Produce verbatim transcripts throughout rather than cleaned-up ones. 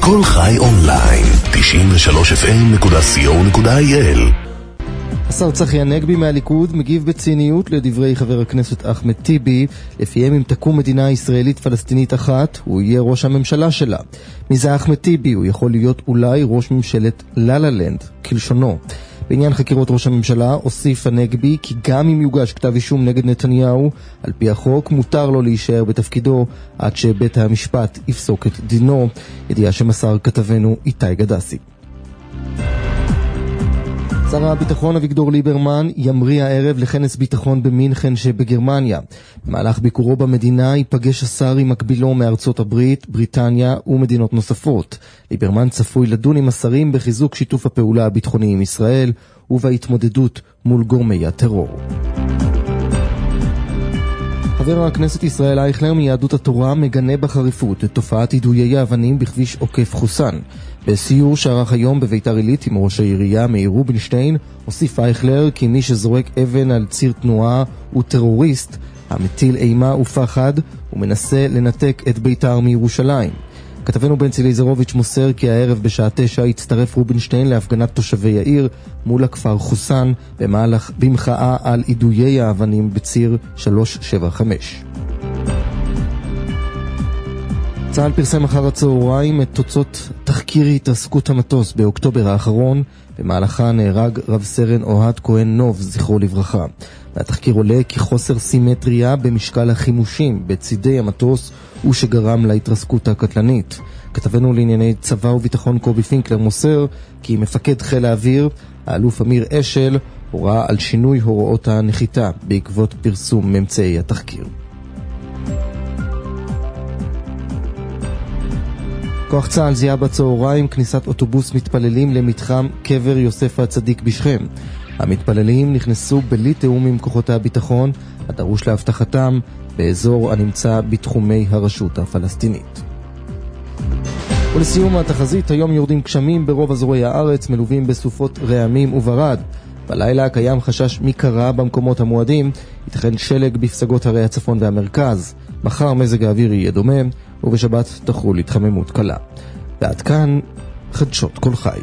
כל חי אונליין, תשעים ושלוש אף אם נקודה סי או נקודה איי אל. השר צחי הנגבי מהליכוד מגיב בציניות לדברי חבר הכנסת אחמד טיבי, לפיהם אם תקום מדינה ישראלית פלסטינית אחת, הוא יהיה ראש הממשלה שלה. מזה אחמד טיבי הוא יכול להיות אולי ראש ממשלת ללה-לנד, כלשונו. בעניין חקירות ראש הממשלה הוסיף הנגבי כי גם אם יוגש כתב אישום נגד נתניהו, על פי החוק מותר לו להישאר בתפקידו עד שבית המשפט יפסוק את דינו. ידיעה שמסר כתבנו איתי גדסי. שר הביטחון אביגדור ליברמן ימריא הערב לכנס ביטחון במינכן שבגרמניה. במהלך ביקורו במדינה ייפגש השר עם מקבילו מארצות הברית, בריטניה ומדינות נוספות. ליברמן צפוי לדון עם השרים בחיזוק שיתוף הפעולה הביטחוני עם ישראל ובהתמודדות מול גורמי הטרור. חבר הכנסת ישראל אייכלר מיהדות התורה מגנה בחריפות את תופעת יידויי האבנים בכביש עוקף חוסן. בסיור שערך היום בביתר עילית עם ראש העירייה מאיר רובינשטיין, הוסיף אייכלר כי מי שזורק אבן על ציר תנועה הוא טרוריסט, המטיל אימה ופחד ומנסה לנתק את ביתר מירושלים. כתבנו בן צילי זרוביץ' מוסר כי הערב בשעה תשע הצטרף רובינשטיין להפגנת תושבי העיר מול הכפר חוסן במהלך במחאה על יידויי האבנים בציר שלוש שבע חמש. צה"ל פרסם אחר הצהריים את תוצאות תחקיר התרסקות המטוס באוקטובר האחרון, במהלכה נהרג רב סרן אוהד כהן נוב, זכרו לברכה. והתחקיר עולה כי חוסר סימטריה במשקל החימושים בצידי המטוס הוא שגרם להתרסקות הקטלנית. כתבנו לענייני צבא וביטחון קובי פינקלר מוסר כי מפקד חיל האוויר, האלוף אמיר אשל, הוראה על שינוי הוראות הנחיתה בעקבות פרסום ממצאי התחקיר. כוח צה"ל זיהה בצהריים כניסת אוטובוס מתפללים למתחם קבר יוסף הצדיק בשכם. המתפללים נכנסו בלי תאום עם כוחות הביטחון הדרוש להבטחתם באזור הנמצא בתחומי הרשות הפלסטינית. ולסיום התחזית, היום יורדים גשמים ברוב אזורי הארץ מלווים בסופות רעמים וברד. בלילה קיים חשש מקרה במקומות המועדים, ייתכן שלג בפסגות הרי הצפון והמרכז. מחר מזג האוויר יהיה דומה, ובשבת תחול התחממות קלה. ועד כאן חדשות כל חי.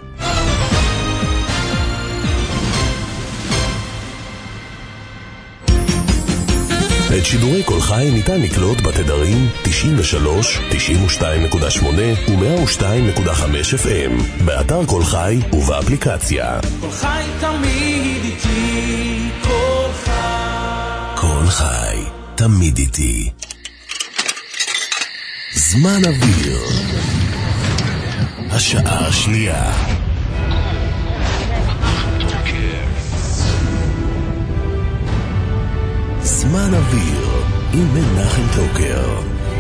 את שידורי כל חי ניתן לקלוט בתדרים תשעים ושלוש, תשעים ושתיים נקודה שמונה ו-מאה ושתיים נקודה חמש אף אם, באתר כל חי ובאפליקציה. כל חי תמיד איתי, כל חי. כל חי תמיד איתי. זמן אוויר. השעה השנייה. זמן אוויר עם מנחם טוקר.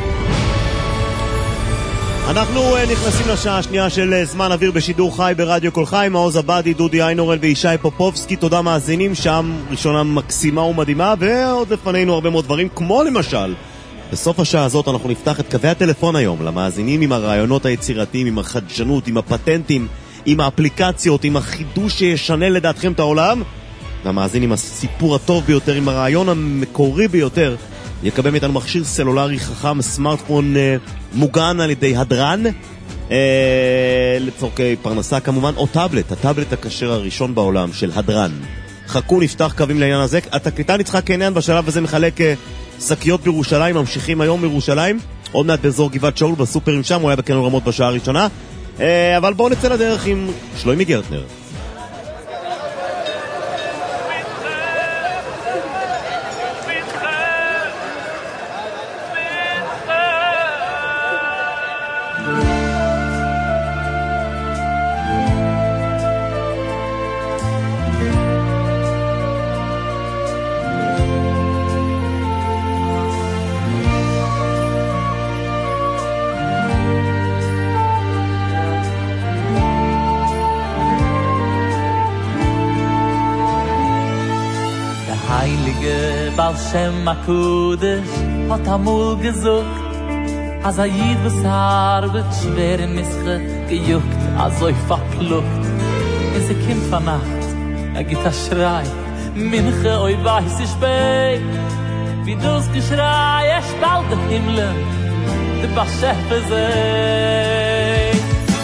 אנחנו נכנסים לשעה השנייה של זמן אוויר בשידור חי ברדיו כל חי. מעוז עבדי, דודי איינורל וישי פופובסקי. תודה מאזינים, שם ראשונה מקסימה ומדהימה, ועוד לפנינו הרבה מאוד דברים, כמו למשל בסוף השעה הזאת אנחנו נפתח את קווי הטלפון היום למאזינים עם הרעיונות היצירתיים, עם החדשנות, עם הפטנטים, עם האפליקציות, עם החידוש שישנה לדעתכם את העולם. והמאזין עם הסיפור הטוב ביותר, עם הרעיון המקורי ביותר, יקבל מאיתנו מכשיר סלולרי חכם, סמארטפון אה, מוגן על ידי הדרן, אה, לצורכי פרנסה כמובן, או טאבלט, הטאבלט הכשר הראשון בעולם של הדרן. חכו, נפתח קווים לעניין הזה. התקליטן יצחק קניין בשלב הזה מחלק אה, שקיות בירושלים, ממשיכים היום בירושלים, עוד מעט באזור גבעת שאול בסופרים שם, הוא היה בקניון רמות בשעה הראשונה, אה, אבל בואו נצא לדרך עם שלוימי גרטנר. Baal Shem HaKudesh hat amul gesucht, als a Yid was har wird schwer in Mische gejuckt, als oi verpluckt. In se Kind vernacht, er geht a Schrei, Minche oi weiß ich bei, wie du's Geschrei, er spalt der Himmel, der Baschef ist ey.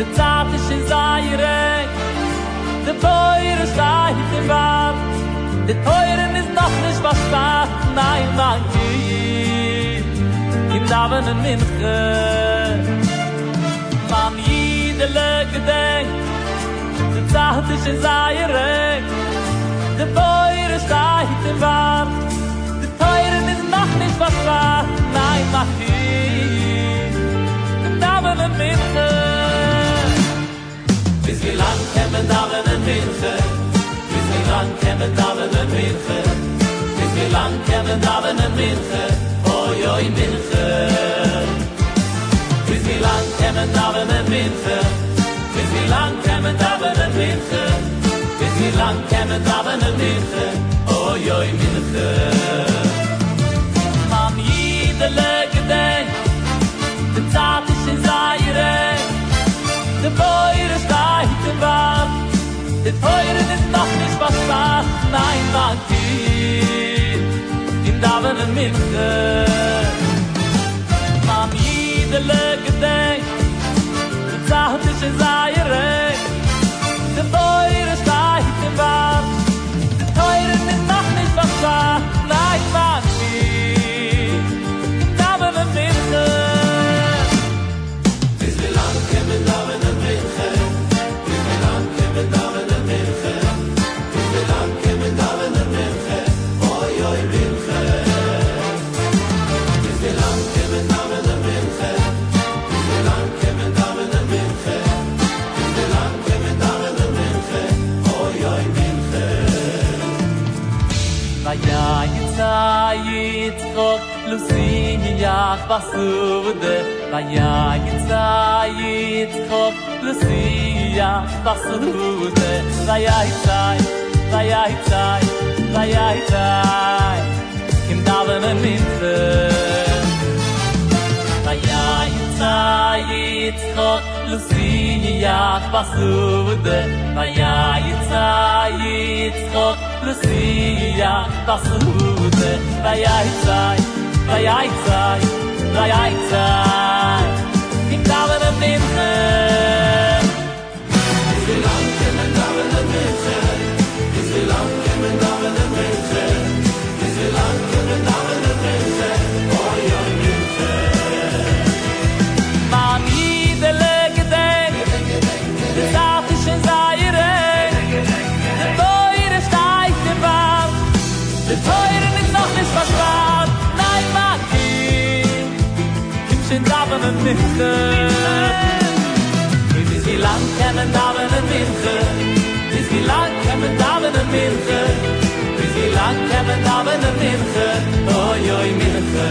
de zarte Schezaire, de Teure steigt im Wald, de Teuren ist noch nicht was wahr, nein, man geht, im Davenen Minche, man jidele gedenkt, de zarte Schezaire, de Teure steigt im Wald, de Teuren ist noch nicht was wahr, nein, man geht, im Davenen Minche. Bis wie lang kämen Davenen Minche, bis wie lang kämen Davenen Minche, bis wie lang kämen Davenen Minche, oi oi Minche. Bis wie lang kämen Davenen Minche, bis wie lang kämen Davenen Minche, bis wie lang kämen Davenen Minche, oi oi Minche. Man jidele gedenkt, de zarte Schezaire, de Beure steigt im Wald, de Teuren ist noch nicht was wahr, nein, man geht, im Davenen Minche. Man jidele gedenkt, de zarte Schezaire, de Beure steigt im Wald, de Teuren ist noch nicht was wahr, nein, man geht, im Davenen Minche. Bis wie lang kämen Davenen Minche, bis wie lang kämen Davenen Minche, bis wie lang kämen Davenen Minche, oi oi Minche. Bis wie lang kämen Davenen Minche, bis wie lang kämen Davenen Minche, bis wie lang kämen Davenen Minche, oi oi Minche. Vaya Yitzhak Yitzchok Luciach Basude, Vaya Yitzhak Yitzchok Luciach Basude, Vaya Yitzhak, Vaya Yitzhak, Vaya Yitzhak, Im Davenen Minche. Vaya Yitzhak Yitzchok Luciach Basude, Vaya Yitzhak Yitzchok Luciach Basude, Vaya Yitzhak, Vaya Yitzhak, Vaya Yitzhak, Im Davenen Minche. Bis wie lang kämen Davenen Minche, bis wie lang kämen Davenen Minche, bis wie lang kämen Davenen Minche, oi oi Minche. Man jidele gedenkt, de zarte Schezaire, de Beure steigt im Wald, de Teuren ist noch nicht was wahr, nein, man geht, im schön Davenen Minche. Bis wie lang kämen Davenen Minche, bis wie lang kämen Davenen Minche, bis wie lang kämen Davenen Minche, oi oi Minche.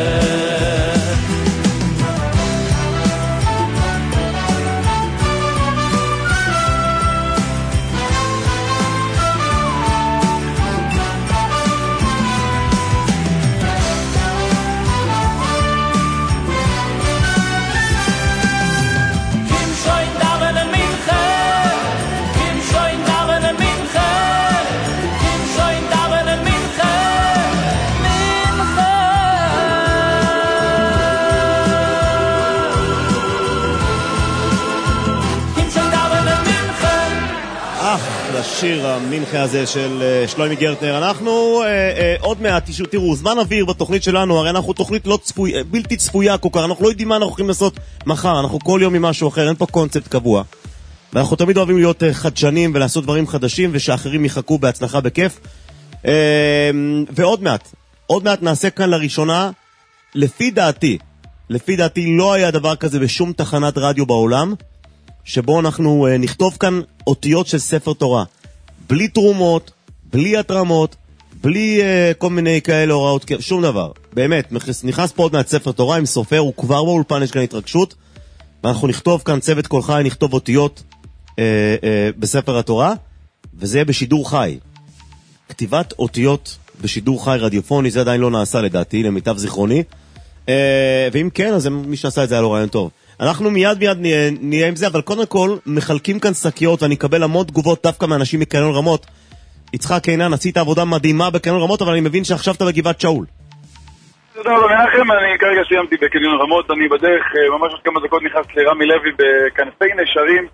השיר המנחה הזה של שלוימי גרטנר. אנחנו אה, אה, עוד מעט, תראו, זמן אוויר בתוכנית שלנו, הרי אנחנו תוכנית לא צפוי, בלתי צפויה כל כך, אנחנו לא יודעים מה אנחנו יכולים לעשות מחר, אנחנו כל יום עם משהו אחר, אין פה קונספט קבוע. ואנחנו תמיד אוהבים להיות חדשנים ולעשות דברים חדשים, ושאחרים יחכו בהצלחה בכיף. אה, ועוד מעט, עוד מעט נעשה כאן לראשונה, לפי דעתי, לפי דעתי לא היה דבר כזה בשום תחנת רדיו בעולם, שבו אנחנו אה, נכתוב כאן אותיות של ספר תורה. בלי תרומות, בלי התרמות, בלי אה, כל מיני כאלה הוראות, שום דבר. באמת, נכנס פה עוד מעט ספר תורה עם סופר, הוא כבר באולפן, יש כאן התרגשות, ואנחנו נכתוב כאן צוות כל חי, נכתוב אותיות אה, אה, בספר התורה, וזה יהיה בשידור חי. כתיבת אותיות בשידור חי רדיופוני, זה עדיין לא נעשה לדעתי, למיטב זיכרוני. אה, ואם כן, אז מי שעשה את זה היה לו רעיון טוב. אנחנו מיד מיד נהיה, נהיה עם זה, אבל קודם כל מחלקים כאן שקיות, ואני אקבל המון תגובות דווקא מאנשים מקניון רמות. יצחק עינן, עשית עבודה מדהימה בקניון רמות, אבל אני מבין שעכשיו אתה בגבעת שאול. תודה רבה מנחם, אני כרגע סיימתי בקניון רמות, אני בדרך, ממש עוד כמה דקות נכנס לרמי לוי בכנפי נשרים,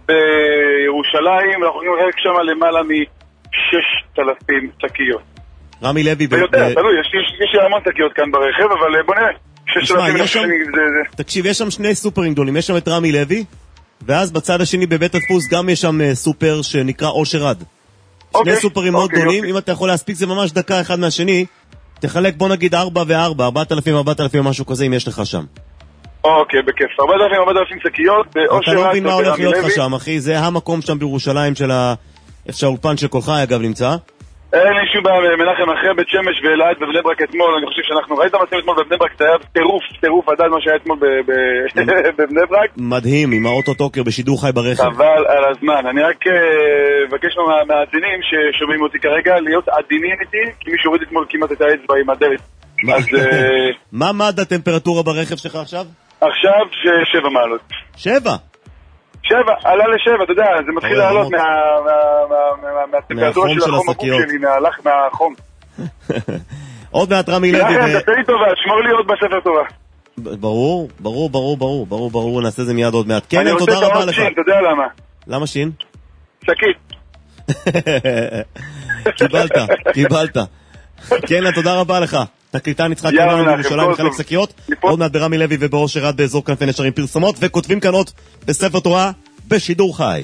בירושלים, אנחנו יכולים לחלק שם למעלה מ-ששת אלפים שקיות. רמי לוי... ויותר, תלוי, יש לי המון שקיות כאן ברכב, אבל בוא נראה. ששת אלפים שקיות זה... תקשיב, יש שם שני סופרים גדולים, יש שם את רמי לוי, ואז בצד השני בבית הדפוס גם יש שם סופר שנקרא אושר עד. שני סופרים מאוד גדולים, אם אתה יכול להספיק זה ממש דקה אחד מהשני, תחלק בוא נגיד ארבע וארבע, ארבעת אלפים, ארבעת אלפים, משהו כזה אם יש לך שם. אוקיי, בכיף. ארבעת אלפים, ארבעת אלפים שקיות, אתה לא מבין מה הולך להיות לך שם, אחי, זה המקום שם בירושלים של האולפן של כל חי, אגב, נמצא. אין לי שום בעיה, מנחם, אחרי בית שמש ואלעד בבני ברק אתמול, אני חושב שאנחנו ראית מצאים אתמול בבני ברק, זה היה טירוף, טירוף עדיין מה שהיה אתמול בבני ברק. מדהים, עם האוטו טוקר בשידור חי ברכב. אבל על הזמן, אני רק מבקש מהעדינים ששומעים אותי כרגע, להיות עדינים איתי, כי מי שהוריד אתמול כמעט את האצבע עם הדלת. מה מד הטמפרטורה ברכב שלך עכשיו? עכשיו שבע מעלות. שבע? שבע, עלה לשבע, אתה יודע, זה מתחיל לעלות מהטמפרטורה של החום הגוף שלי, מהחום. עוד מעט רמי לוי. לכן, תעשה לי טובה, שמור לי עוד בספר טובה. ברור, ברור, ברור, ברור, ברור, ברור, נעשה זה מיד עוד מעט. כן, תודה רבה לך. אתה יודע למה? למה שין? שקית. קיבלת, קיבלת. כן, תודה רבה לך. תקליטן יצחק ימנו בירושלים מחלק שקיות, עוד מעט ברמי לוי ובאושר עד באזור כנפי נשרים פרסומות, וכותבים כאן עוד בספר תורה בשידור חי.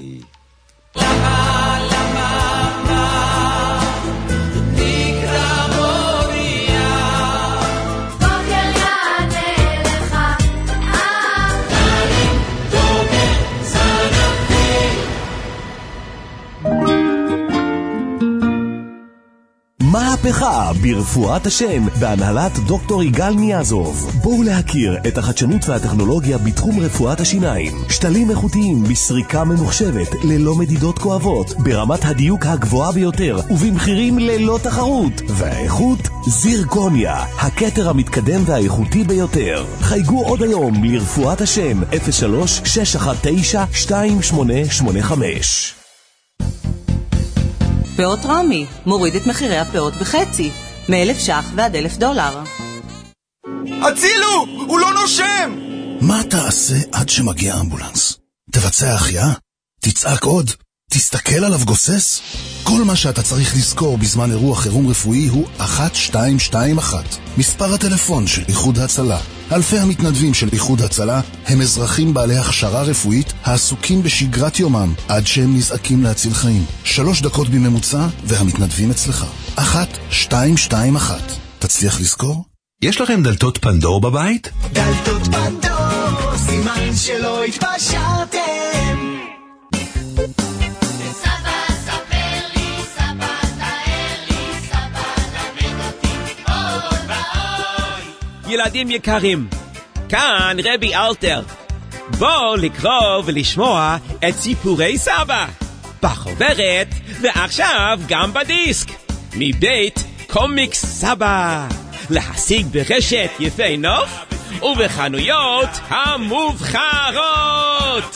מהפכה ברפואת השן בהנהלת דוקטור יגאל ניאזוב. בואו להכיר את החדשנות והטכנולוגיה בתחום רפואת השיניים. שתלים איכותיים בסריקה ממוחשבת ללא מדידות כואבות, ברמת הדיוק הגבוהה ביותר ובמחירים ללא תחרות. והאיכות זירקוניה, הכתר המתקדם והאיכותי ביותר. חייגו עוד היום לרפואת השן אפס שלוש שש אחת תשע שתיים שמונה שמונה חמש. פאות רמי, מוריד את מחירי הפאות בחצי, מאלף שח ועד אלף דולר. הצילו! הוא לא נושם! מה תעשה עד שמגיע אמבולנס? תבצע החייאה? תצעק עוד? תסתכל עליו גוסס? כל מה שאתה צריך לזכור בזמן אירוע חירום רפואי הוא אחת שתיים שתיים אחת. מספר הטלפון של איחוד הצלה. אלפי המתנדבים של איחוד הצלה הם אזרחים בעלי הכשרה רפואית העסוקים בשגרת יומם עד שהם נזעקים להציל חיים. שלוש דקות בממוצע והמתנדבים אצלך. אחת שתיים שתיים אחת. תצליח לזכור? יש לכם דלתות פנדור בבית? דלתות פנדור, סימן שלא התפשרתם. ילדים יקרים, כאן רבי אלתר. בואו לקרוא ולשמוע את סיפורי סבא בחוברת ועכשיו גם בדיסק מבית קומיקס סבא, להשיג ברשת יפי נוף ובחנויות המובחרות.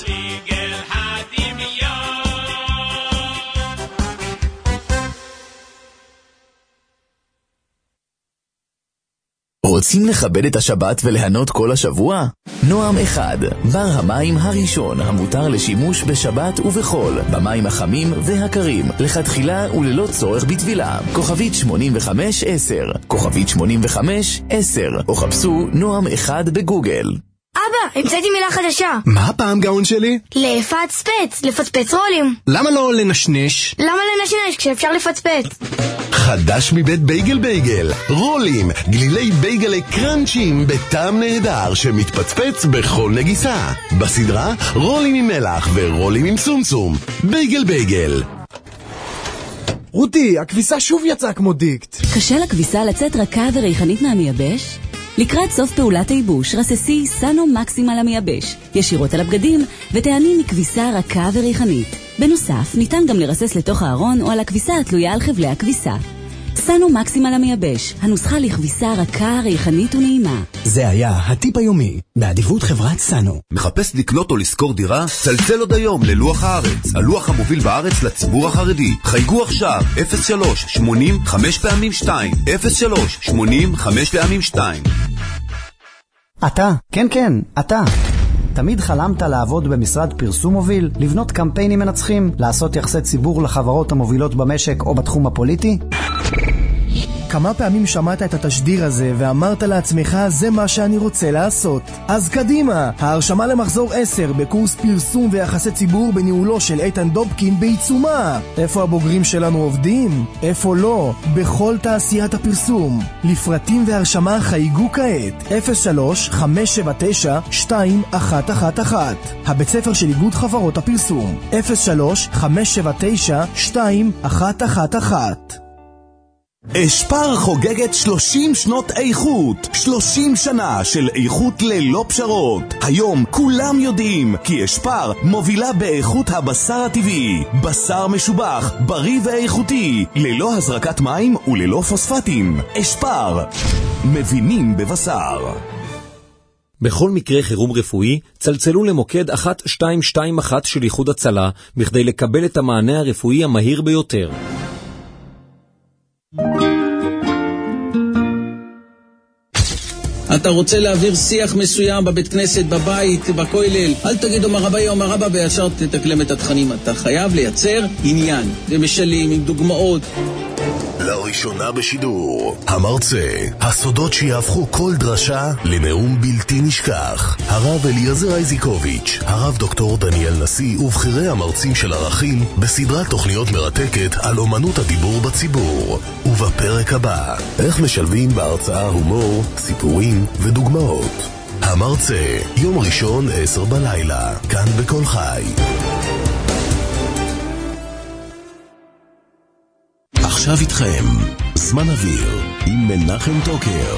רוצים לכבד את השבת וליהנות כל השבוע? נועם אחד, בר המים הראשון המותר לשימוש בשבת ובחול, במים החמים והקרים, לכתחילה וללא צורך בטבילה. כוכבית שמונים וחמש עשר, כוכבית שמונים וחמש עשר, או חפשו נועם אחד בגוגל. אבא, המצאתי מילה חדשה. מה הפעם גאון שלי? לפצפץ, לפצפץ רולים. למה לא לנשנש? למה לנשנש כשאפשר לפצפץ? חדש מבית בייגל בייגל, רולים, גלילי בייגלי קרנצ'ים בטעם נהדר שמתפצפץ בכל נגיסה. בסדרה רולים עם מלח ורולים עם צומצום. בייגל בייגל. רותי, הכביסה שוב יצאה כמו דיקט. קשה לכביסה לצאת רכה וריחנית מהמייבש? לקראת סוף פעולת הייבוש, רססי סנו מקסימל המייבש, ישירות על הבגדים, ותעני מכביסה רכה וריחנית. בנוסף, ניתן גם לרסס לתוך הארון או על הכביסה התלויה על חבלי הכביסה. סנו מקסימל המייבש, הנוסחה לכביסה רכה, ריחנית ונעימה. זה היה הטיפ היומי, באדיבות חברת סנו. מחפש לקנות או לשכור דירה? צלצל עוד היום ללוח הארץ, הלוח המוביל בארץ לציבור החרדי. חייגו עכשיו אפס שלוש שמונים חמש פעמים שתיים, אפס שלוש שמונים חמש פעמים שתיים. אתה, כן כן, אתה. תמיד חלמת לעבוד במשרד פרסום מוביל, לבנות קמפיינים מנצחים, לעשות יחסי ציבור לחברות המובילות במשק או בתחום הפוליטי? כמה פעמים שמעת את התשדיר הזה ואמרת לעצמך, זה מה שאני רוצה לעשות? אז קדימה, ההרשמה למחזור עשר בקורס פרסום ויחסי ציבור בניהולו של איתן דובקין בעיצומה. איפה הבוגרים שלנו עובדים? איפה לא? בכל תעשיית הפרסום. לפרטים והרשמה חייגו כעת אפס שלוש חמש שבע תשע שתיים אחת אחת אחת. הבית ספר של איגוד חברות הפרסום אפס שלוש חמש שבע תשע שתיים אחת אחת אחת. אשפר חוגגת שלושים שנות איכות, שלושים שנה של איכות ללא פשרות. היום כולם יודעים כי אשפר מובילה באיכות הבשר הטבעי, בשר משובח, בריא ואיכותי, ללא הזרקת מים וללא פוספטים. אשפר, מבינים בבשר. בכל מקרה חירום רפואי, צלצלו למוקד אחת שתיים שתיים אחת של איחוד הצלה בכדי לקבל את המענה הרפואי המהיר ביותר. אתה רוצה להעביר שיח מסוים בבית כנסת, בבית, בכולל, אל תגידו מרבה או מרבה וישר תתקלם את התכנים. אתה חייב לייצר עניין, למשלים, עם דוגמאות. לראשונה בשידור, המרצה, הסודות שיהפכו כל דרשה לנאום בלתי נשכח. הרב אליעזר איזיקוביץ', הרב דוקטור דניאל נשיא ובחירי המרצים של ערכים בסדרת תוכניות מרתקת על אומנות הדיבור בציבור. ובפרק הבא, איך משלבים בהרצאה הומור, סיפורים ודוגמאות. המרצה, יום ראשון עשר בלילה, כאן בכל חי. עכשיו איתכם, זמן אוויר, עם מנחם טוקר.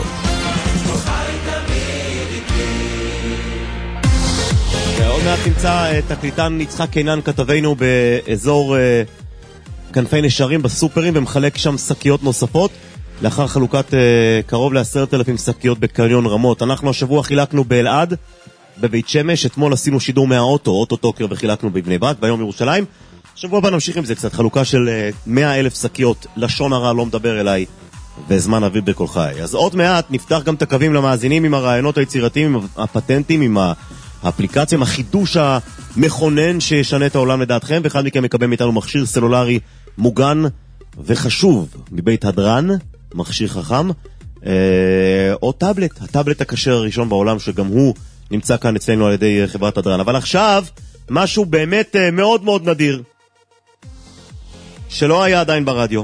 עוד מעט נמצא תקליטן יצחק קינן כתבנו באזור כנפי נשרים בסופרים ומחלק שם שקיות נוספות לאחר חלוקת קרוב ל-עשרת אלפים שקיות בקניון רמות. אנחנו השבוע חילקנו באלעד, בבית שמש, אתמול עשינו שידור מהאוטו, אוטו טוקר, וחילקנו בבני ברק, ביום ירושלים. שבוע הבא נמשיך עם זה קצת, חלוקה של מאה אלף שקיות, לשון הרע לא מדבר אליי, וזמן אוויר בכל חי. אז עוד מעט נפתח גם את הקווים למאזינים עם הרעיונות היצירתיים, עם הפטנטים, עם האפליקציה, עם החידוש המכונן שישנה את העולם לדעתכם, ואחד מכם מקבל מאיתנו מכשיר סלולרי מוגן וחשוב מבית הדרן, מכשיר חכם, אה, או טאבלט, הטאבלט הקשר הראשון בעולם, שגם הוא נמצא כאן אצלנו על ידי חברת הדרן. אבל עכשיו, משהו באמת מאוד מאוד נדיר, שלא היה עדיין ברדיו.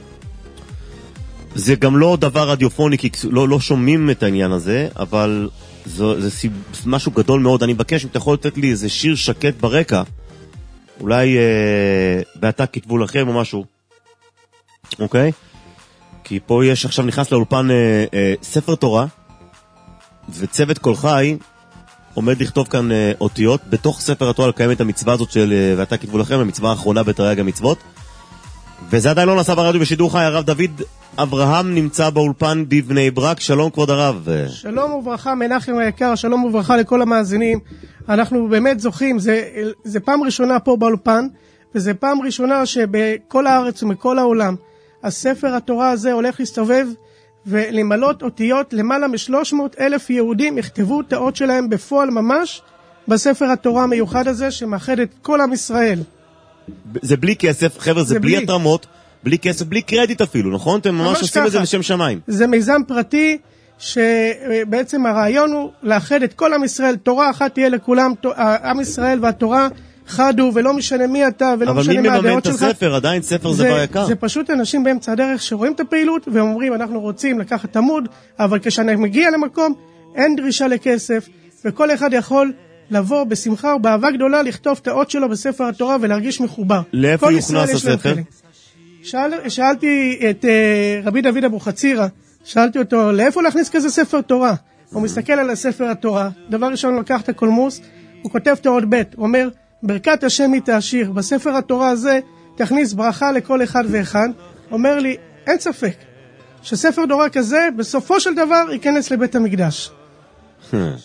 זה גם לא דבר רדיופוני, כי לא, לא שומעים את העניין הזה, אבל זה, זה סיב, משהו גדול מאוד. אני מבקש אם אתה יכול לתת לי איזה שיר שקט ברקע, אולי אה, ואתה כתבו לכם או משהו, אוקיי? כי פה יש, עכשיו נכנס לאולפן אה, אה, ספר תורה, וצוות כל חי עומד לכתוב כאן אה, אותיות. בתוך ספר התורה לקיים את המצווה הזאת של אה, ואתה כתבו לכם, המצווה האחרונה בתרי"ג המצוות. וזה עדיין לא נעשה ברדיו בשידור חי. הרב דוד אברהם נמצא באולפן בבני ברק. שלום כבוד הרב. שלום וברכה מנחם היקר, שלום וברכה לכל המאזינים. אנחנו באמת זוכים, זה, זה פעם ראשונה פה באולפן, וזה פעם ראשונה שבכל הארץ ומכל העולם הספר התורה הזה הולך להסתובב ולמלות אותיות. למעלה מ-שלוש מאות אלף יהודים יכתבו את האות שלהם בפועל ממש בספר התורה המיוחד הזה שמאחד את כל עם ישראל. זה בלי כסף, חבר'ה, זה, זה בלי התרמות, בלי כסף, בלי קרדיט אפילו, נכון? אתם ממש עושים ככה. את זה לשם שמיים. זה מיזם פרטי שבעצם הרעיון הוא לאחד את כל עם ישראל, תורה אחת תהיה לכולם, עם ישראל והתורה חדו, ולא משנה מי אתה ולא משנה מה הדעות שלך. אבל מי מממן את הספר? עדיין ספר זה דבר יקר. זה פשוט אנשים באמצע הדרך שרואים את הפעילות ואומרים אנחנו רוצים לקחת עמוד, אבל כשאני מגיע למקום אין דרישה לכסף, וכל אחד יכול לבוא בשמחה ובאהבה גדולה לכתוב את האות שלו בספר התורה ולהרגיש מחובר. לאיפה יוכנס הספר? שאל, שאלתי את uh, רבי דוד אבוחצירא, שאלתי אותו לאיפה להכניס כזה ספר תורה. הוא מסתכל על הספר התורה, דבר ראשון הוא לקח את הקולמוס, הוא כותב את האות ב', הוא אומר ברכת השם היא תעשיר, בספר התורה הזה תכניס ברכה לכל אחד ואחד. אומר לי אין ספק שספר תורה כזה בסופו של דבר ייכנס לבית המקדש.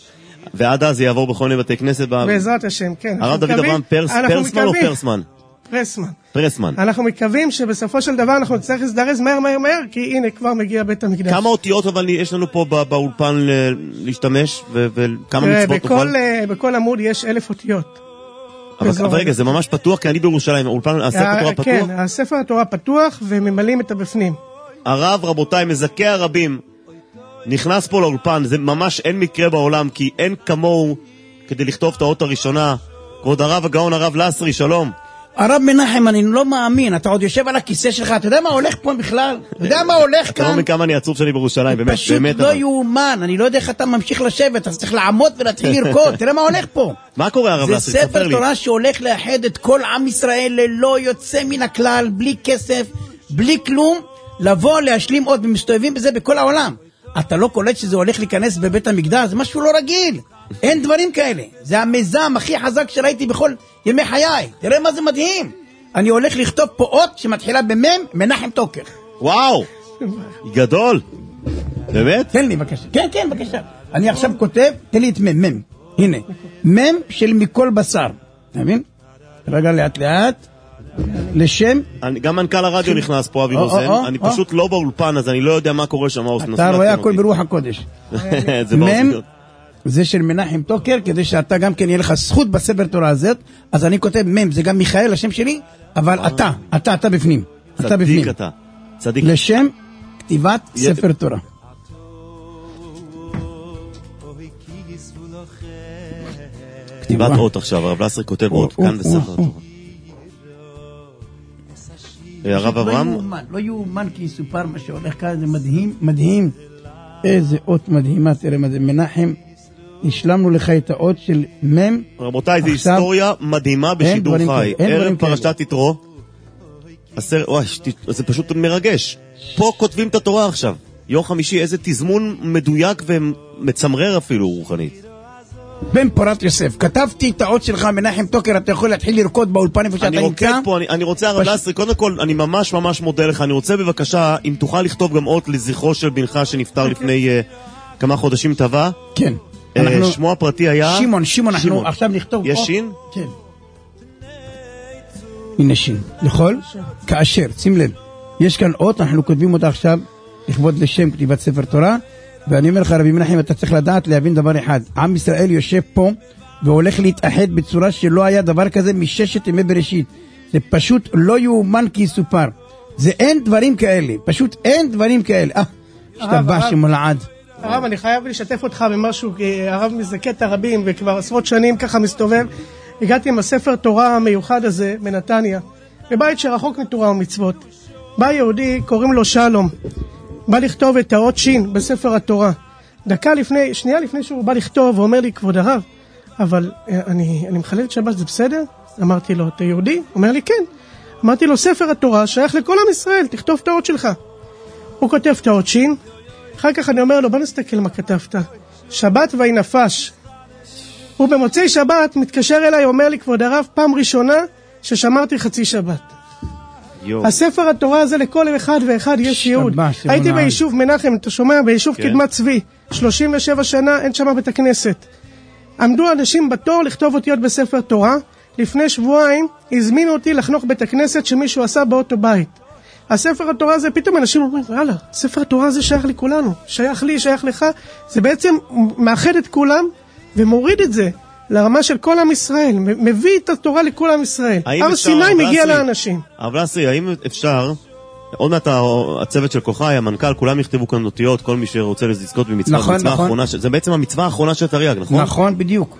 ועד אז יעבור בכל מיני בתי כנסת. בעזרת השם, כן. הרב דוד אברהם פרסמן או פרסמן? פרסמן. פרסמן. אנחנו מקווים שבסופו של דבר אנחנו נצטרך להזדרז מהר מהר מהר, כי הנה כבר מגיע בית המקדש. כמה אותיות אבל יש לנו פה באולפן להשתמש, וכמה מצוות נוכל? בכל עמוד יש אלף אותיות. אבל רגע, זה ממש פתוח, כי אני בירושלים, האולפן, הספר התורה פתוח? כן, הספר התורה פתוח, וממלאים את הבפנים. הרב, רבותיי, מזכה הרבים, נכנס פה לאולפן, זה ממש אין מקרה בעולם, כי אין כמוהו כדי לכתוב את האות הראשונה. כבוד הרב הגאון, הרב לסרי, שלום. הרב מנחם, אני לא מאמין, אתה עוד יושב על הכיסא שלך, אתה יודע מה הולך פה בכלל? אתה יודע מה הולך כאן? אתה לא מכמה אני עצוב שאני בירושלים, באמת, פשוט לא יאומן, אני לא יודע איך אתה ממשיך לשבת, אז צריך לעמוד ולהתחיל לרקוד, תראה מה הולך פה. מה קורה הרב לסרי? זה ספר תורה שהולך לאחד את כל עם ישראל ללא יוצא מן הכלל, בלי כסף, בלי כלום, לבוא להשלים עוד, ומסתובבים בזה בכל העולם. אתה לא קולט שזה הולך להיכנס בבית המקדש, זה משהו לא רגיל. אין דברים כאלה. זה המיזם הכי חזק שראיתי בכל ימי חיי. תראה מה זה מדהים. אני הולך לכתוב פה אות שמתחילה במם, מנחם תוקר. וואו, גדול. באמת? תן לי בבקשה. כן, כן, בבקשה. אני עכשיו כותב, תן לי את מם, מם. הנה, מם של מכל בשר. אתה מבין? רגע לאט לאט. לשם. גם מנכ"ל הרדיו נכנס פה, אבי רוזן. אני פשוט לא באולפן, אז אני לא יודע מה קורה שם. אתה רואה הכל ברוח הקודש. מם. זה של מנחם תוקר, כדי שאתה גם כן יהיה לך זכות בספר תורה הזאת. אז אני כותב מם, זה גם מיכאל, השם שלי, אבל אתה, אתה, אתה בפנים. אתה בפנים. צדיק אתה. צדיק. לשם כתיבת ספר תורה. כתיבת אות עכשיו, הרב לסרי כותב אות, כאן בספר תורה. הרב אברהם? לא יאומן כי יסופר מה שהולך כאן, זה מדהים, מדהים. איזה אות מדהימה, תראה מה זה, מנחם. השלמנו לך את האות של מם. רבותיי, זו היסטוריה מדהימה בשידור חי. ערב פרשת יתרו. זה פשוט מרגש. פה כותבים את התורה עכשיו. יום חמישי, איזה תזמון מדויק ומצמרר אפילו רוחנית. בן פורת יוסף, כתבתי את האות שלך מנחם תוקר, אתה יכול להתחיל לרקוד באולפן איפה שאתה נמצא? אני רוקד פה, אני רוצה הרב לסרי, קודם כל אני ממש ממש מודה לך, אני רוצה בבקשה, אם תוכל לכתוב גם אות לזכרו של בנך שנפטר לפני כמה חודשים טבע. כן. שמו הפרטי היה? שמעון, שמעון, אנחנו עכשיו נכתוב. יש שין? כן. הנה שין. לכל? כאשר, שים לב, יש כאן אות, אנחנו כותבים אותה עכשיו לכבוד לשם כתיבת ספר תורה, ואני אומר לך רבי מנחם, אתה צריך לדעת להבין דבר אחד, עם ישראל יושב פה והולך להתאחד בצורה שלא היה דבר כזה מששת ימי בראשית. זה פשוט לא יאומן כי יסופר. זה אין דברים כאלה, פשוט אין דברים כאלה. אה, השתבח שמו לעד. הרב, אני חייב לשתף אותך במשהו, כי הרב מזכה את הרבים וכבר עשרות שנים ככה מסתובב. הגעתי עם הספר תורה המיוחד הזה בנתניה, בבית שרחוק מתורה ומצוות. בא יהודי, קוראים לו שלום, בא לכתוב את האות שין בספר התורה. דקה לפני, שנייה לפני שהוא בא לכתוב, הוא אומר לי, כבוד הרב, אבל אני, אני מחלל את שבת, זה בסדר? אמרתי לו, אתה יהודי? הוא אומר לי, כן. אמרתי לו, ספר התורה שייך לכל עם ישראל, תכתוב את האות שלך. הוא כותב את האות שין, אחר כך אני אומר לו, בוא נסתכל מה כתבת. שבת ואי נפש. הוא במוצאי שבת מתקשר אליי, אומר לי, כבוד הרב, פעם ראשונה ששמרתי חצי שבת. יו. הספר התורה הזה לכל אחד ואחד יש ייעוד. הייתי ביישוב מנחם, אתה שומע? ביישוב כן. קדמת צבי, שלושים ושבע שנה, אין שם בית הכנסת. עמדו אנשים בתור לכתוב אותיות בספר תורה. לפני שבועיים הזמינו אותי לחנוך בית הכנסת שמישהו עשה באותו בית. הספר התורה הזה, פתאום אנשים אומרים, יאללה, ספר התורה הזה שייך לכולנו, שייך לי, שייך לך. זה בעצם מאחד את כולם ומוריד את זה לרמה של כל עם ישראל, מביא את התורה לכל עם ישראל. הר סיני מגיע לאנשים. הרב לסרי, האם אפשר, עוד מעט הצוות של כוחי, המנכ"ל, כולם יכתבו כאן אותיות, כל מי שרוצה לזכות במצווה, נכון, במצווה נכון. האחרונה, זה בעצם המצווה האחרונה של תרי"ג, נכון? נכון, בדיוק.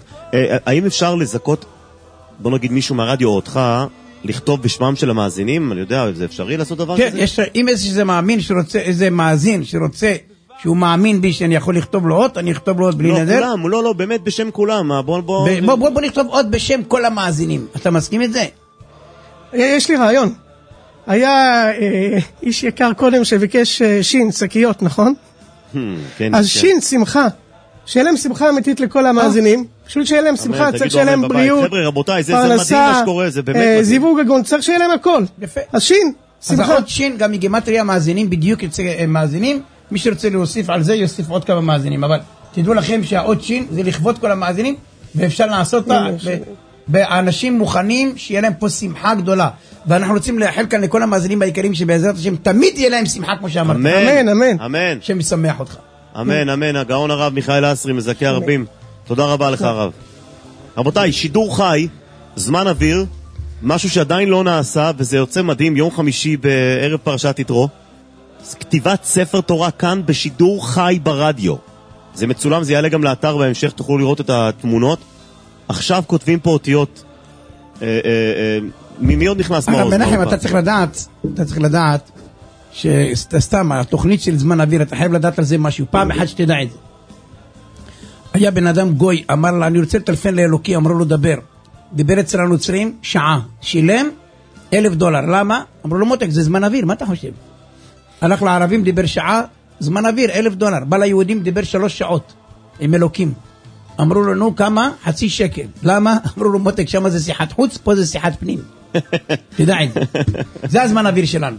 האם אפשר לזכות, בוא נגיד מישהו מהרדיו או אותך, לכתוב בשמם של המאזינים? אני יודע, זה אפשרי לעשות דבר כן, כזה? יש, אם איזה מאמין שרוצה, איזה מאזין שרוצה, שהוא מאמין בי שאני יכול לכתוב לו עוד, אני אכתוב לו עוד בלי לא, נדר. לא, כולם, לא, לא, באמת בשם כולם. בוא, בוא... ב- בוא, בוא, בוא נכתוב עוד בשם כל המאזינים. אתה מסכים את זה? יש לי רעיון. היה אה, איש יקר קודם שביקש אה, שין, שקיות, נכון? Hmm, כן, אז כן. שין, שמחה. שיהיה להם שמחה אמיתית לכל המאזינים. פשוט שיהיה להם שמחה, צריך שיהיה להם בריאות, חבר'ה, רבותיי, זה מדהים מה שקורה, זה באמת מדהים. זיווג הגון, צריך שיהיה להם הכל. יפה. אז שין, שמחה. אז עוד שין, גם מגימטריה מאזינים, בדיוק יצא מאזינים. מי שרוצה להוסיף על זה, יוסיף עוד כמה מאזינים. אבל תדעו לכם שהעוד שין זה לכבוד כל המאזינים, ואפשר לעשות אותה באנשים מוכנים שיהיה להם פה שמחה גדולה. ואנחנו רוצים לאחל כאן לכל המאזינים העיקריים שבעזרת השם תמיד יהיה להם שמחה כמו שאמרת. אמן, אמן. אמן. שמשמח אותך. אמן, אמן. הגאון הרב מיכאל אסרי, מזכה הרבים. תודה רבה לך הרב. רבותיי, שידור חי, זמן אוויר, משהו שעדיין לא נעשה, וזה יוצא מדהים, יום חמישי בערב פרשת יתרו. כתיבת ספר תורה כאן בשידור חי ברדיו. זה מצולם, זה יעלה גם לאתר בהמשך, תוכלו לראות את התמונות. עכשיו כותבים פה אותיות. אה, אה, אה, מי עוד נכנס מעוז? מנחם, אתה צריך לדעת, אתה צריך לדעת, שסתם, התוכנית של זמן אוויר, אתה חייב לדעת על זה משהו. פעם אחת שתדע את זה. היה בן אדם גוי, אמר לה, אני רוצה לטלפן לאלוקי, אמרו לו דבר. דיבר אצל הנוצרים, שעה. שילם אלף דולר. למה? אמרו לו, מותק, זה זמן אוויר, מה אתה חושב? הלך לערבים, דיבר שעה, זמן אוויר, אלף דולר. בא ליהודים, דיבר שלוש שעות עם אלוקים. אמרו לו, נו, כמה? חצי שקל. למה? אמרו לו, מותק, שמה זה שיחת חוץ, פה זה שיחת פנים. תדע את זה. זה הזמן אוויר שלנו.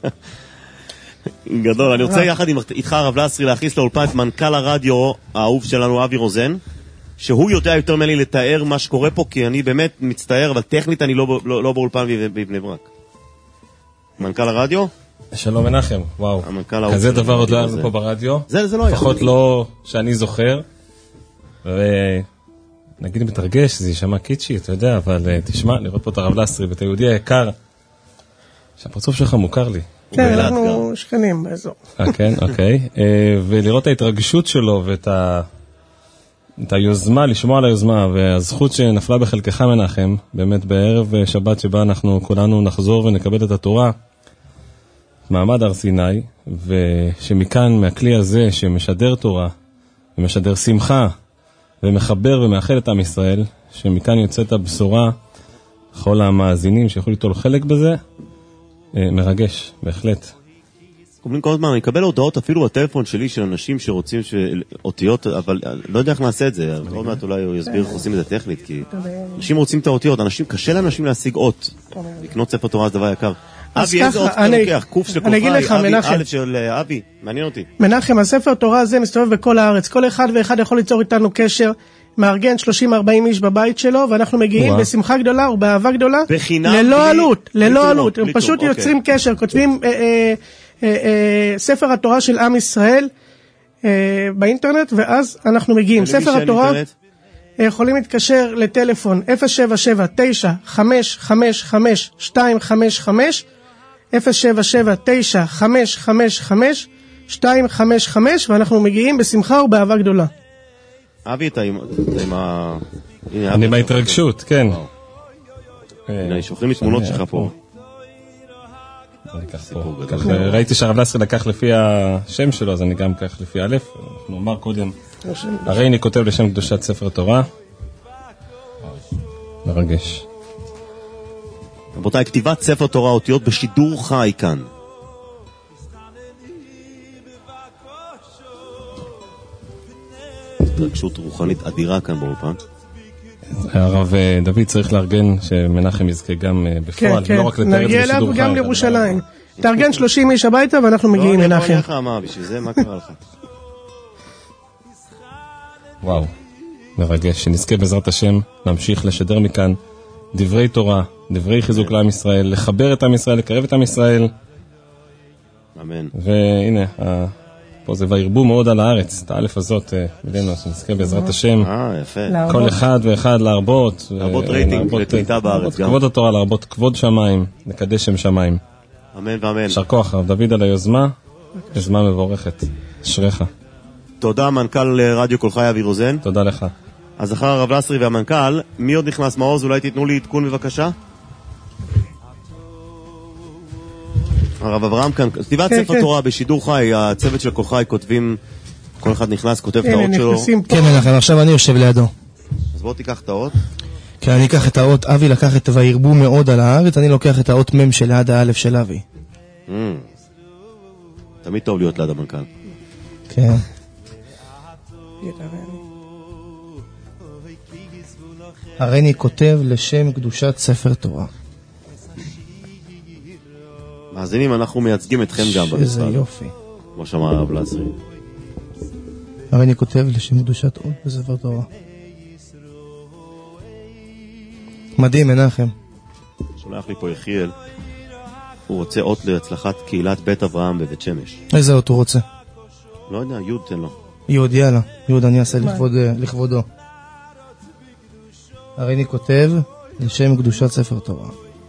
גדול, אני רוצה יחד איתך הרב לסרי להכניס לאולפן את מנכ"ל הרדיו האהוב שלנו, אבי רוזן, שהוא יודע יותר ממני לתאר מה שקורה פה, כי אני באמת מצטער, אבל טכנית אני לא, לא, לא באולפן בבני ברק. מנכ"ל הרדיו? שלום מנחם, וואו. כזה דבר עוד לא היה לנו פה ברדיו. זה, זה לא היה. לפחות לא שאני זוכר. ונגיד מתרגש, זה יישמע קיצ'י, אתה יודע, אבל תשמע, לראות פה את הרב לסרי ואת היהודי היקר, שהפרצוף שלך מוכר לי. כן, אנחנו שכנים באזור. כן, אוקיי. ולראות את ההתרגשות שלו ואת ה... את היוזמה, לשמוע על היוזמה, והזכות שנפלה בחלקך מנחם, באמת בערב שבת שבה אנחנו כולנו נחזור ונקבל את התורה, מעמד הר סיני, ושמכאן, מהכלי הזה שמשדר תורה, ומשדר שמחה, ומחבר ומאחל את עם ישראל, שמכאן יוצאת הבשורה, כל המאזינים שיכולו ליטול חלק בזה, מרגש, בהחלט. קובלים כל הזמן, אני אקבל הודעות אפילו בטלפון שלי של אנשים שרוצים אותיות, אבל לא יודע איך נעשה את זה, עוד מעט אולי הוא יסביר איך עושים את זה טכנית, כי אנשים רוצים את האותיות, אנשים, קשה לאנשים להשיג אות, לקנות ספר תורה זה דבר יקר. אבי, איזה אות אתה לוקח? קוף של קופאי, אבי, א' של אבי, מעניין אותי. מנחם, הספר תורה הזה מסתובב בכל הארץ, כל אחד ואחד יכול ליצור איתנו קשר, מארגן שלושים ארבעים איש בבית שלו, ואנחנו מגיעים בשמחה גדולה ובאהבה גדולה, ללא עלות, ללא עלות, הם פשוט יוצרים קשר, כותבים ספר התורה של עם ישראל באינטרנט, ואז אנחנו מגיעים. ספר התורה יכולים להתקשר לטלפון אפס שבע שבע תשע חמש חמש חמש שתיים חמש חמש, אפס שבע שבע תשע חמש חמש חמש שתיים חמש חמש, ואנחנו מגיעים בשמחה ובאהבה גדולה. אבי, אתה עם ה... אני עם ההתרגשות, כן. הנה, שוכרים מתמונות שלך פה. ראיתי שהרב לסרי לקח לפי השם שלו, אז אני גם אקח לפי א'. אנחנו אומר קודם, הרי אני כותב לשם קדושת ספר תורה. מרגש. רבותיי, כתיבת ספר תורה, אותיות בשידור חי כאן. התרגשות רוחנית אדירה כאן באולפן. הרב דוד צריך לארגן שמנחם יזכה גם בפועל, לא רק לתאר את זה בשידור חי. נגיע אליו וגם לירושלים. תארגן שלושים איש הביתה ואנחנו מגיעים מנחם. לא, אני לך מה, בשביל זה, מה קרה לך? וואו, מרגש, שנזכה בעזרת השם להמשיך לשדר מכאן דברי תורה, דברי חיזוק לעם ישראל, לחבר את עם ישראל, לקרב את עם ישראל. אמן. והנה, פה זה וירבו מאוד על הארץ, את האלף הזאת, בדינו, שנזכה בעזרת השם. אה, יפה. כל אחד ואחד להרבות. להרבות רייטינג, לקליטה בארץ גם. כבוד התורה, להרבות כבוד שמיים, לקדש שם שמיים. אמן ואמן. שר כוח, הרב דוד על היוזמה, יוזמה מבורכת. אשריך. תודה, מנכ"ל רדיו קול חי אבי רוזן. תודה לך. אז אחר הרב לסרי והמנכ"ל, מי עוד נכנס מעוז? אולי תיתנו לי עדכון בבקשה? הרב אברהם כאן, כתיבת ספר תורה בשידור חי, הצוות של קול חי כותבים, כל אחד נכנס, כותב את האות שלו. כן, מנחם, עכשיו אני יושב לידו. אז בוא תיקח את האות. כן, אני אקח את האות, אבי לקח את וירבו מאוד על הארץ, אני לוקח את האות מם של ליד האלף של אבי. תמיד טוב להיות ליד המנכ"ל. כן. הרי אני כותב לשם קדושת ספר תורה. מאזינים, אנחנו מייצגים אתכם גם במשרד. איזה יופי. כמו שאמר הרב לסרי. הרי אני כותב לשם קדושת עוד בספר תורה. מדהים, מנחם. שולח לי פה יחיאל, הוא רוצה אות להצלחת קהילת בית אברהם בבית שמש. איזה אות הוא רוצה? לא יודע, יוד תן לו. יוד, יאללה. יוד, אני אעשה לכבוד, לכבודו. הרי אני כותב לשם קדושת ספר תורה.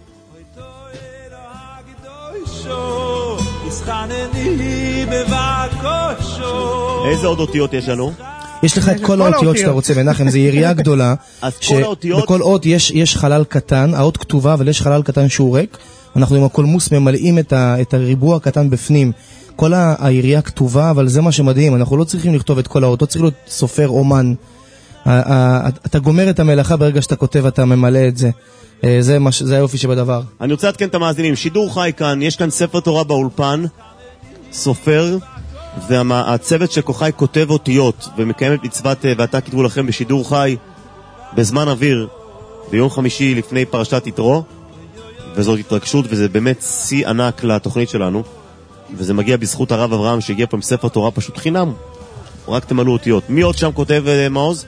איזה עוד אותיות יש לנו? יש לך את כל האותיות שאתה רוצה, מנחם, זה יריעה גדולה, שבכל אות יש חלל קטן, האות כתובה, אבל יש חלל קטן שהוא ריק, אנחנו עם הקולמוס ממלאים את הריבוע הקטן בפנים, כל היריעה כתובה, אבל זה מה שמדהים, אנחנו לא צריכים לכתוב את כל האות, לא צריך להיות סופר אומן, אתה גומר את המלאכה ברגע שאתה כותב, אתה ממלא את זה, זה, זה היופי שבדבר. אני רוצה להתקן את המאזינים, שידור חי כאן, יש כאן ספר תורה באולפן, סופר, והצוות שכוחי כותב אותיות ומקיים את מצוות ואתה כתבו לכם בשידור חי בזמן אוויר ביום חמישי לפני פרשת יתרו, וזאת התרגשות וזה באמת שיא ענק לתוכנית שלנו, וזה מגיע בזכות הרב אברהם שהגיע פה עם ספר תורה פשוט חינם, רק תמלאו אותיות. מי עוד שם כותב, מעוז?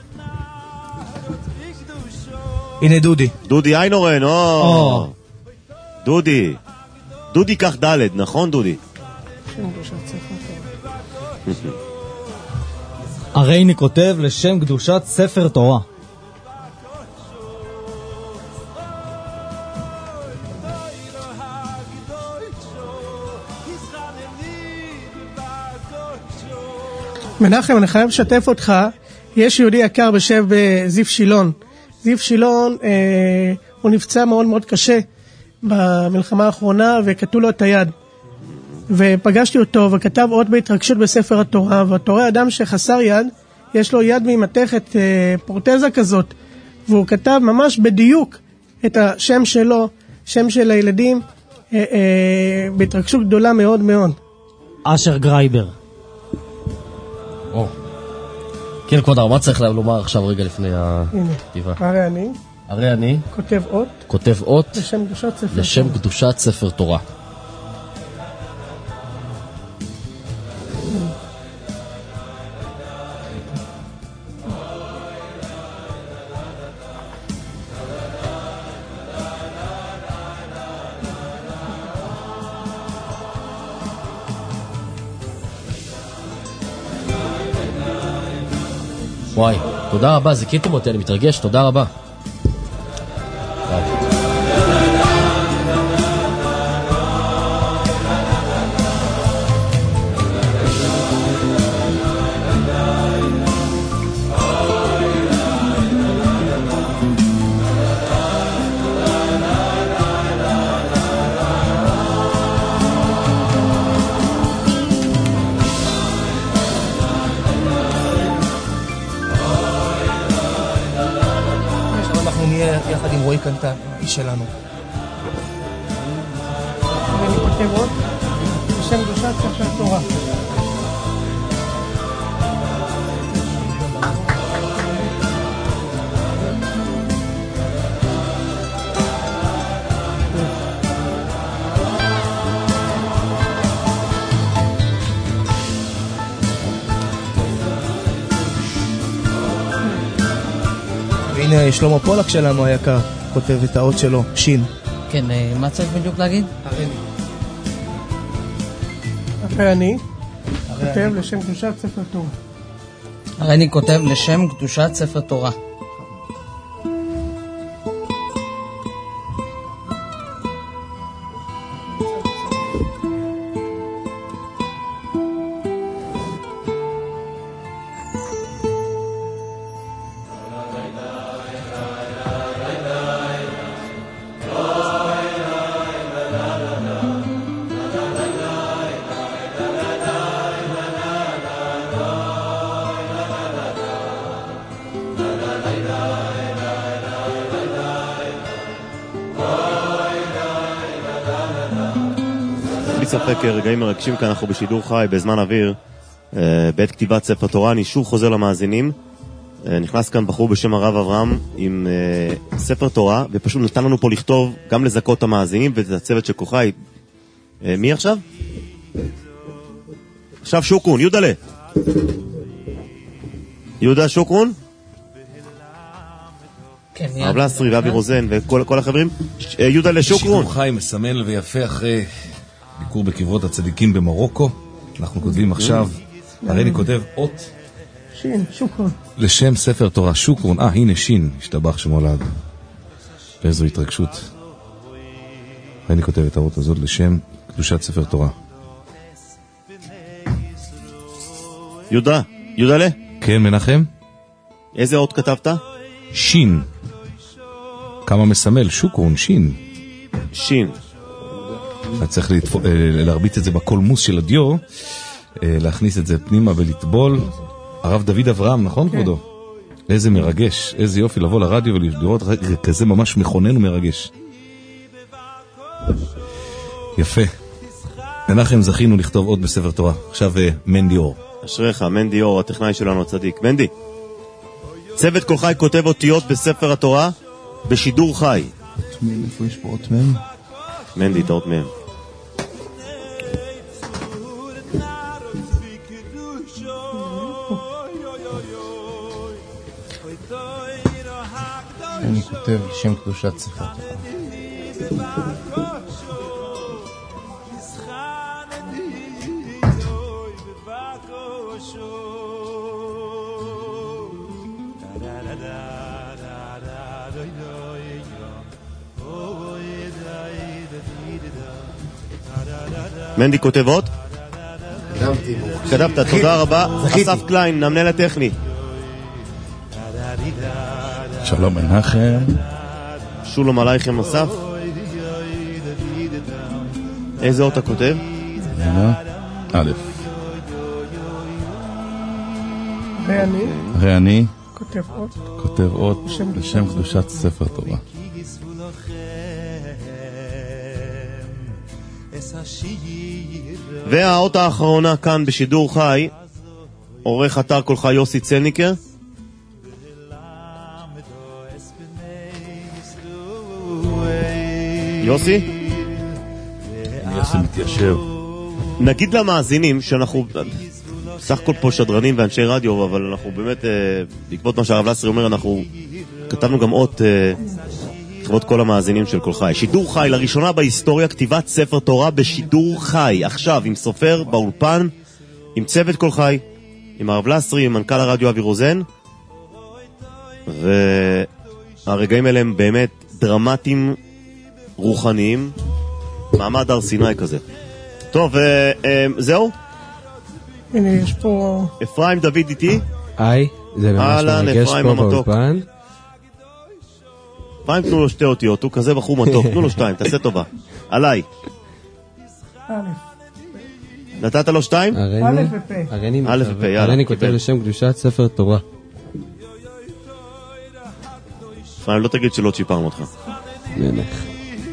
הנה דודי. דודי איינורן, או דודי דודי כך ד', נכון דודי? הרי אני כותב לשם קדושת ספר תורה. מנחם, אני חייב לשתף אותך, יש יהודי יקר בשם זיו שילון. זיו שילון, אה, הוא נפצע מאוד מאוד קשה במלחמה האחרונה וקטעו לו את היד. ופגשתי אותו וכתב עוד בהתרגשות בספר התורה, ואתה רואה אדם שחסר יד, יש לו יד ממתכת, אה, פורטזה כזאת, והוא כתב ממש בדיוק את השם שלו, שם של הילדים, אה, אה, בהתרגשות גדולה מאוד מאוד. אשר גרייבר. או. כן, כבוד הרב, מה צריך לומר עכשיו רגע לפני הכתיבה? הרי אני. הרי אני. כותב אות. כותב אות. לשם קדושת ספר תורה. לשם קדושת ספר תורה. וואי, תודה רבה, זיכיתם אותי, אני מתרגש, תודה רבה. יחד עם רועי קנטן, האיש שלנו. ואני כותב עוד בשם קדושת ספר תורה. והנה שלמה פולק שלנו היקר, כותב את האות שלו, שין. כן, מה צריך בדיוק להגיד? הרי אני. הרי אני כותב לשם קדושת ספר תורה. הרי אני כותב לשם קדושת ספר תורה. ספק רגעים מרגשים כאן, אנחנו בשידור חי בזמן אוויר בעת כתיבת ספר תורה. אני שוב חוזר למאזינים, נכנס כאן בחור בשם הרב אברהם עם ספר תורה ופשוט נתן לנו פה לכתוב גם לזכות המאזינים ואת הצוות של כוחי. מי עכשיו? עכשיו שוקרון, יודלה יהודה שוקרון, הרב לסרי ואבי רוזן וכל החברים. יהודה לשוקרון. שידור חי מסמל ויפה אחרי ביקור בקברות הצדיקים במרוקו. אנחנו כותבים עכשיו, הרי אני כותב אות שין, שוקרון. לשם ספר תורה, שוקרון. אה, הנה שין, השתבח שמולד. באיזו התרגשות. הרי אני כותב את האות הזאת לשם קדושת ספר תורה. יהודה, יהודה לה? כן, מנחם? איזה אות כתבת? שין. כמה מסמל? שוקרון, שין. שין. אתה צריך להתפ... להרביץ את זה בקולמוס של הדיו, להכניס את זה פנימה ולטבול. הרב דוד אברהם, נכון כבודו? איזה מרגש, איזה יופי לבוא לרדיו ולראות כזה ממש מכונן ומרגש. יפה. מנחם זכינו לכתוב עוד בספר תורה. עכשיו מנדי אור. אשריך, מנדי אור, הטכנאי שלנו הצדיק. מנדי, צוות כל חי כותב אותיות בספר התורה בשידור חי. איפה יש פה אות מם? מנדי, את האות מם. אני כותב לשם קדושת ספר תורה. מנדי כותב עוד? קדמתי. כתבת, תודה רבה. אסף קליין, המנהל הטכני. שלום מנחם. שולם עלייכם אסף. איזה אות אתה כותב? א'. ואני? ואני כותב אות. כותב אות לשם קדושת ספר תורה. והאות האחרונה כאן בשידור חי, עורך אתר כל חי יוסי צלניקר. יוסי? יוסי מתיישב. נגיד למאזינים שאנחנו סך הכל פה שדרנים ואנשי רדיו, אבל אנחנו באמת, בעקבות מה שהרב לסרי אומר, אנחנו כתבנו גם אות לכבוד כל המאזינים של כל חי. שידור חי, לראשונה בהיסטוריה, כתיבת ספר תורה בשידור חי. עכשיו, עם סופר, באולפן, עם צוות כל חי, עם הרב לסרי, עם מנכ"ל הרדיו אבי רוזן. והרגעים האלה הם באמת דרמטיים, רוחניים, מעמד הר סיני כזה. טוב, זהו? הנה, יש פה... אפרים דוד איתי? היי, זה ממש מרגש פה באולפן. אפרים, תנו לו שתי אותיות, הוא כזה בחור מתוק, תנו לו שתיים, תעשה טובה. עליי. נתת לו שתיים? א' ופה. א' ופה, יאללה. הרי אני כותב לשם קדושת ספר תורה. אפרים, לא תגיד שלא צ'יפרנו אותך. מלך.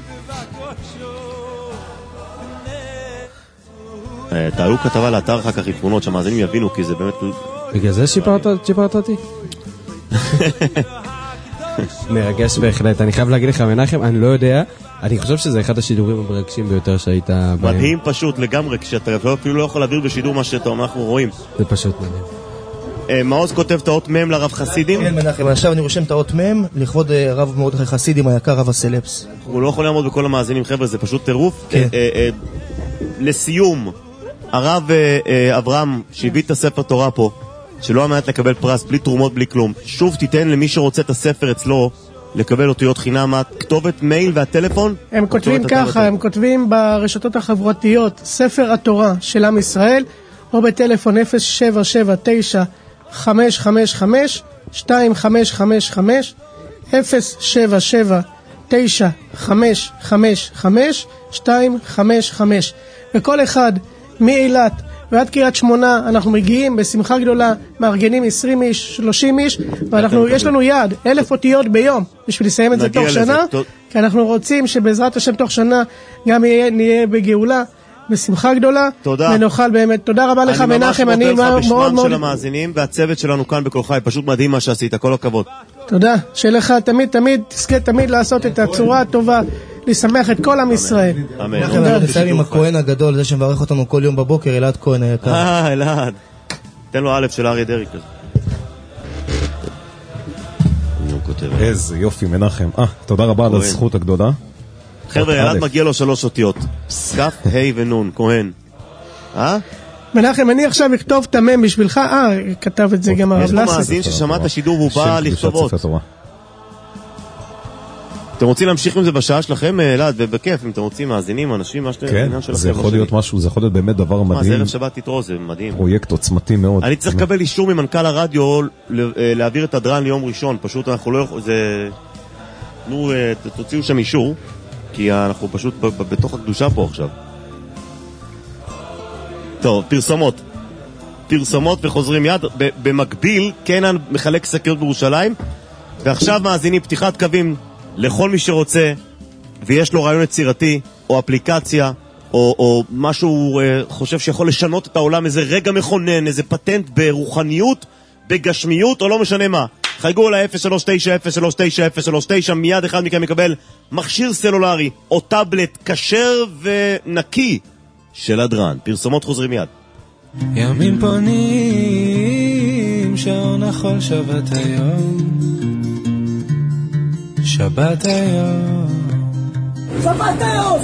תעלו כתבה לאתר אחר כך עם תמונות שהמאזינים יבינו, כי זה באמת... בגלל זה שיפרת אותי? מרגש בהחלט. אני חייב להגיד לך מנחם, אני לא יודע, אני חושב שזה אחד השידורים המרגשים ביותר שהיית בהם. מדהים פשוט לגמרי, כשאתה אפילו לא יכול להעביר בשידור מה שאנחנו רואים. זה פשוט מדהים. מעוז כותב את האות מם לרב חסידים? כן מנחם, עכשיו אני רושם את האות מם לכבוד הרב מרדכי חסידים היקר, רב הסלפס. הוא לא יכול לעמוד בכל המאזינים, חבר'ה, זה פשוט טירוף. לסיום, הרב אברהם שהביא את הספר תורה פה, שלא אמנת לקבל פרס, בלי תרומות, בלי כלום, שוב תיתן למי שרוצה את הספר אצלו לקבל אותיות חינם, כתובת מייל והטלפון. הם כותבים ככה, הם כותבים ברשתות החברתיות ספר התורה של עם ישראל, או בטלפון אפס שבע שבע תשע חמש חמש חמש שתיים חמש חמש חמש, אפס שבע שבע תשע חמש חמש חמש שתיים חמש חמש. וכל אחד מאילת ועד קריית שמונה אנחנו מגיעים בשמחה גדולה, מארגנים עשרים איש, שלושים איש, ואנחנו, יש לנו יעד, אלף אותיות ביום, בשביל לסיים את זה תוך שנה, כי אנחנו רוצים שבעזרת השם תוך שנה גם נהיה בגאולה, בשמחה גדולה, ונאכל באמת. תודה רבה לך מנחם, אני מאוד מאוד... בשמם של המאזינים והצוות שלנו כאן בכל חי, פשוט מדהים מה שעשית, כל הכבוד. תודה, שלך תמיד תמיד, תזכה תמיד לעשות את הצורה הטובה, לשמח את כל עם ישראל. אמן. אנחנו נסיים עם הכהן הגדול, זה שמברך אותנו כל יום בבוקר, אלעד כהן היקר. אה, אלעד. תן לו א' של אריה דרעי כזה. כותב. איזה יופי, מנחם. אה, תודה רבה על הזכות הגדולה. חבר'ה, ילד מגיע לו שלוש אותיות. כף, ה' ונון, כהן. אה? מנחם, אני עכשיו אכתוב את המם בשבילך. אה, כתב את זה גם הרב לסי. יש פה מאזין ששמע את השידור והוא בא לכתוב עוד. אתם רוצים להמשיך עם זה בשעה שלכם, אלעד, ובכיף, אם אתם רוצים מאזינים, אנשים, מה שאתם... כן, זה יכול להיות משהו, זה יכול להיות באמת דבר מדהים. מה, זה ערב שבת תתרו, זה מדהים. פרויקט עוצמתי מאוד. אני צריך לקבל אישור ממנכ"ל הרדיו להעביר את הדרן ליום ראשון, פשוט אנחנו לא יכולים, זה... נו, תוציאו שם אישור, כי אנחנו פשוט בתוך הקדושה פה עכשיו. טוב, פרסומות. פרסומות וחוזרים יד. במקביל, קנן מחלק סקריות בירושלים, ועכשיו מאזינים פתיחת קווים לכל מי שרוצה, ויש לו רעיון יצירתי, או אפליקציה, או, או משהו אה, חושב שיכול לשנות את העולם, איזה רגע מכונן, איזה פטנט ברוחניות, בגשמיות, או לא משנה מה. חייגו ל אפס שלוש תשע אפס שלוש תשע אפס שלוש תשע, מיד אחד מכם מקבל מכשיר סלולרי, או טאבלט כשר ונקי של הדרן. פרסומות חוזרים מיד. ימים פונים, שעון החול שבת היום, שבת היום, שבת היום.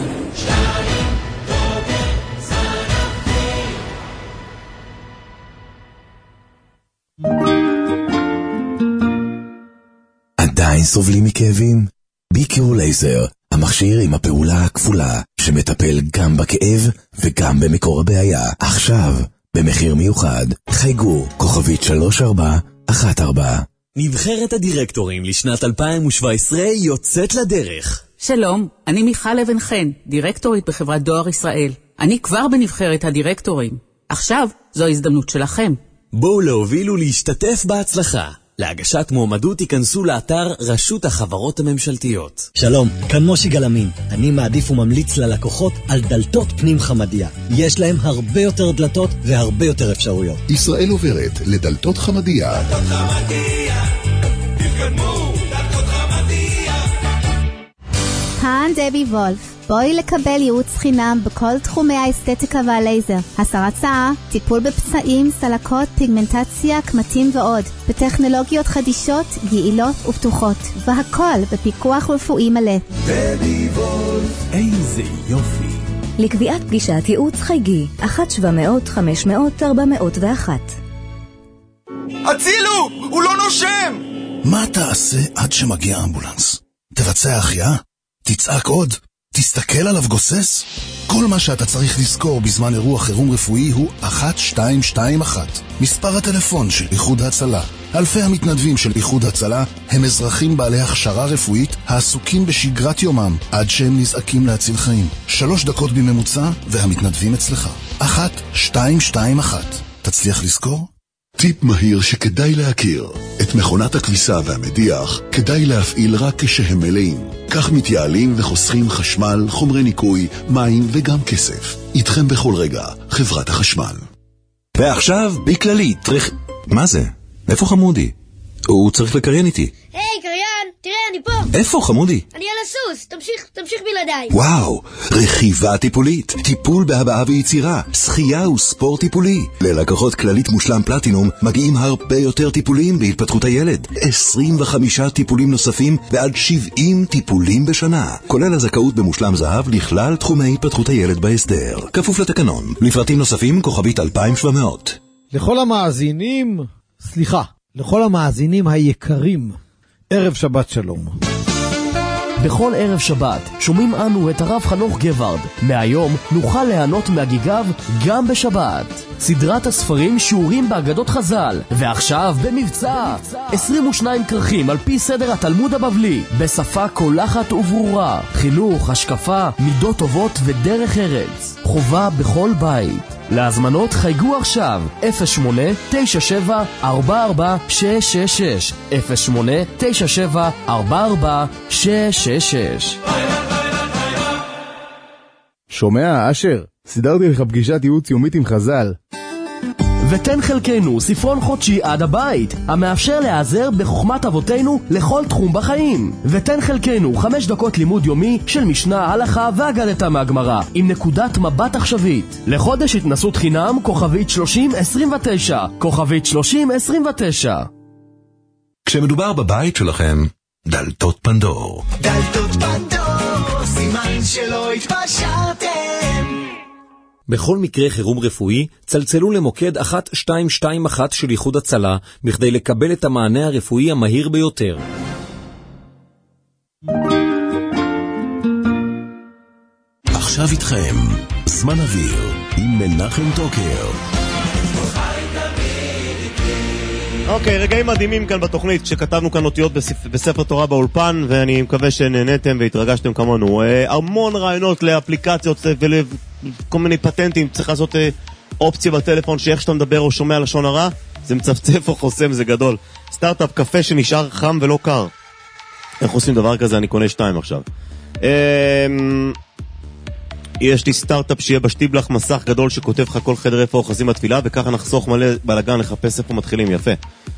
עדיין סובלים מכאבים? ביקיור לייזר, המכשיר עם הפעולה הכפולה, שמטפל גם בכאב וגם במקור הבעיה. עכשיו, במחיר מיוחד, חייגו כוכבית שלוש ארבע אחת ארבע. נבחרת הדירקטורים לשנת אלפיים שבע עשרה יוצאת לדרך. שלום, אני מיכל אבן חן, דירקטורית בחברת דואר ישראל. אני כבר בנבחרת הדירקטורים. עכשיו זו ההזדמנות שלכם. בואו להוביל ולהשתתף בהצלחה. להגשת מועמדות ייכנסו לאתר רשות החברות הממשלתיות. שלום, כאן מושי גלמין. אני מעדיף וממליץ ללקוחות על דלתות פנים חמדיה. יש להם הרבה יותר דלתות והרבה יותר אפשרויות. ישראל עוברת לדלתות חמדיה. דלתות חמדיה, תתקדמו, דלתות חמדיה. כאן דבי וולף. בואי לקבל ייעוץ חינם בכל תחומי האסתטיקה והלייזר. הסרת שיער, טיפול בפצעים, סלקות, פיגמנטציה, קמטים ועוד. בטכנולוגיות חדישות, יעילות ופתוחות. והכל בפיקוח רפואי מלא. דבי וולף, איזה יופי. לקביעת פגישת ייעוץ חייגי, אחת שבע מאות חמש מאות ארבע מאות ואחת. הצילו! הוא לא נושם! מה תעשה עד שמגיע אמבולנס? תבצע החייאה? תצעק עוד? תסתכל עליו גוסס? כל מה שאתה צריך לזכור בזמן אירוע חירום רפואי הוא אחת שתיים שתיים אחת. מספר הטלפון של איחוד הצלה. אלפי המתנדבים של איחוד הצלה הם אזרחים בעלי הכשרה רפואית העסוקים בשגרת יומם עד שהם נזעקים להציל חיים. שלוש דקות בממוצע והמתנדבים אצלך. אחת שתיים שתיים אחת. תצליח לזכור? טיפ מהיר שכדאי להכיר. את מכונת הכביסה והמדיח כדאי להפעיל רק כשהם מלאים. כך מתייעלים וחוסכים חשמל, חומרי ניקוי, מים וגם כסף. איתכם בכל רגע, חברת החשמל. ועכשיו, בכללית, רכ... מה זה? איפה חמודי? הוא צריך לקריין איתי. היי, קריין, תראה, אני פה. איפה חמודי? אני על הסוס, תמשיך, תמשיך בלעדיי. וואו, רכיבה טיפולית, טיפול בהבעה ויצירה, שחייה וספורט טיפולי. ללקוחות כללית מושלם פלטינום מגיעים הרבה יותר טיפולים בהתפתחות הילד. עשרים וחמישה טיפולים נוספים ועד שבעים טיפולים בשנה. כולל הזכאות במושלם זהב לכלל תחומי התפתחות הילד בהסדר. כפוף לתקנון. לפרטים נוספים כוכבית אלפיים ושבע מאות. לכל המאזינים, סליחה, לכל המאזינים היקרים, ערב שבת שלום. בכל ערב שבת שומעים אנו את הרב חנוך גברד. מהיום נוכל ליהנות מהגיגיו גם בשבת. סדרת הספרים שיעורים באגדות חז"ל, ועכשיו במבצע עשרים ושניים כרכים על פי סדר התלמוד הבבלי, בשפה קולחת וברורה, חינוך, השקפה, מידות טובות ודרך ארץ, חובה בכל בית. להזמנות חייגו עכשיו אפס שמונה תשע שבע ארבע ארבע שש שש שש אפס שמונה תשע שבע ארבע ארבע שש שש שש. שומע, אשר? סידרתי לך פגישת ייעוץ יומית עם חז"ל. ותן חלקנו ספרון חודשי עד הבית, המאפשר להיעזר בחוכמת אבותינו לכל תחום בחיים. ותן חלקנו חמש דקות לימוד יומי של משנה, הלכה ואגדתה מהגמרא, עם נקודת מבט עכשווית. לחודש התנסות חינם כוכבית שלושים עשרים ותשע, כוכבית שלושים עשרים ותשע. כשמדובר בבית שלכם, דלתות פנדור. דלתות פנדור, סימן שלא התפשרתם. בכל מקרה חירום רפואי, צלצלו למוקד אחת שתיים שתיים אחת של איחוד הצלה, בכדי לקבל את המענה הרפואי המהיר ביותר. עכשיו איתכם, זמן אוויר, עם מנחם טוקר. אוקיי, רגעים מדהימים כאן בתוכנית, כשכתבנו כאן אותיות בספר תורה באולפן, ואני מקווה שנהנתם והתרגשתם כמונו. המון רעיונות לאפליקציות ולכל מיני פטנטים. צריך לעשות אופציה בטלפון שאיך שאתה מדבר או שומע לשון הרע, זה מצפצף או חוסם, זה גדול. סטארט-אפ קפה שנשאר חם ולא קר. איך עושים דבר כזה? אני קונה שתיים עכשיו. יש לי סטארט-אפ שיהיה בשטיבלח מסך גדול שכותב לך כל חדר איפה אוחזים בתפילה, וככה נחסוך מלא בלגן לחפש איפה מתחילים. יפה.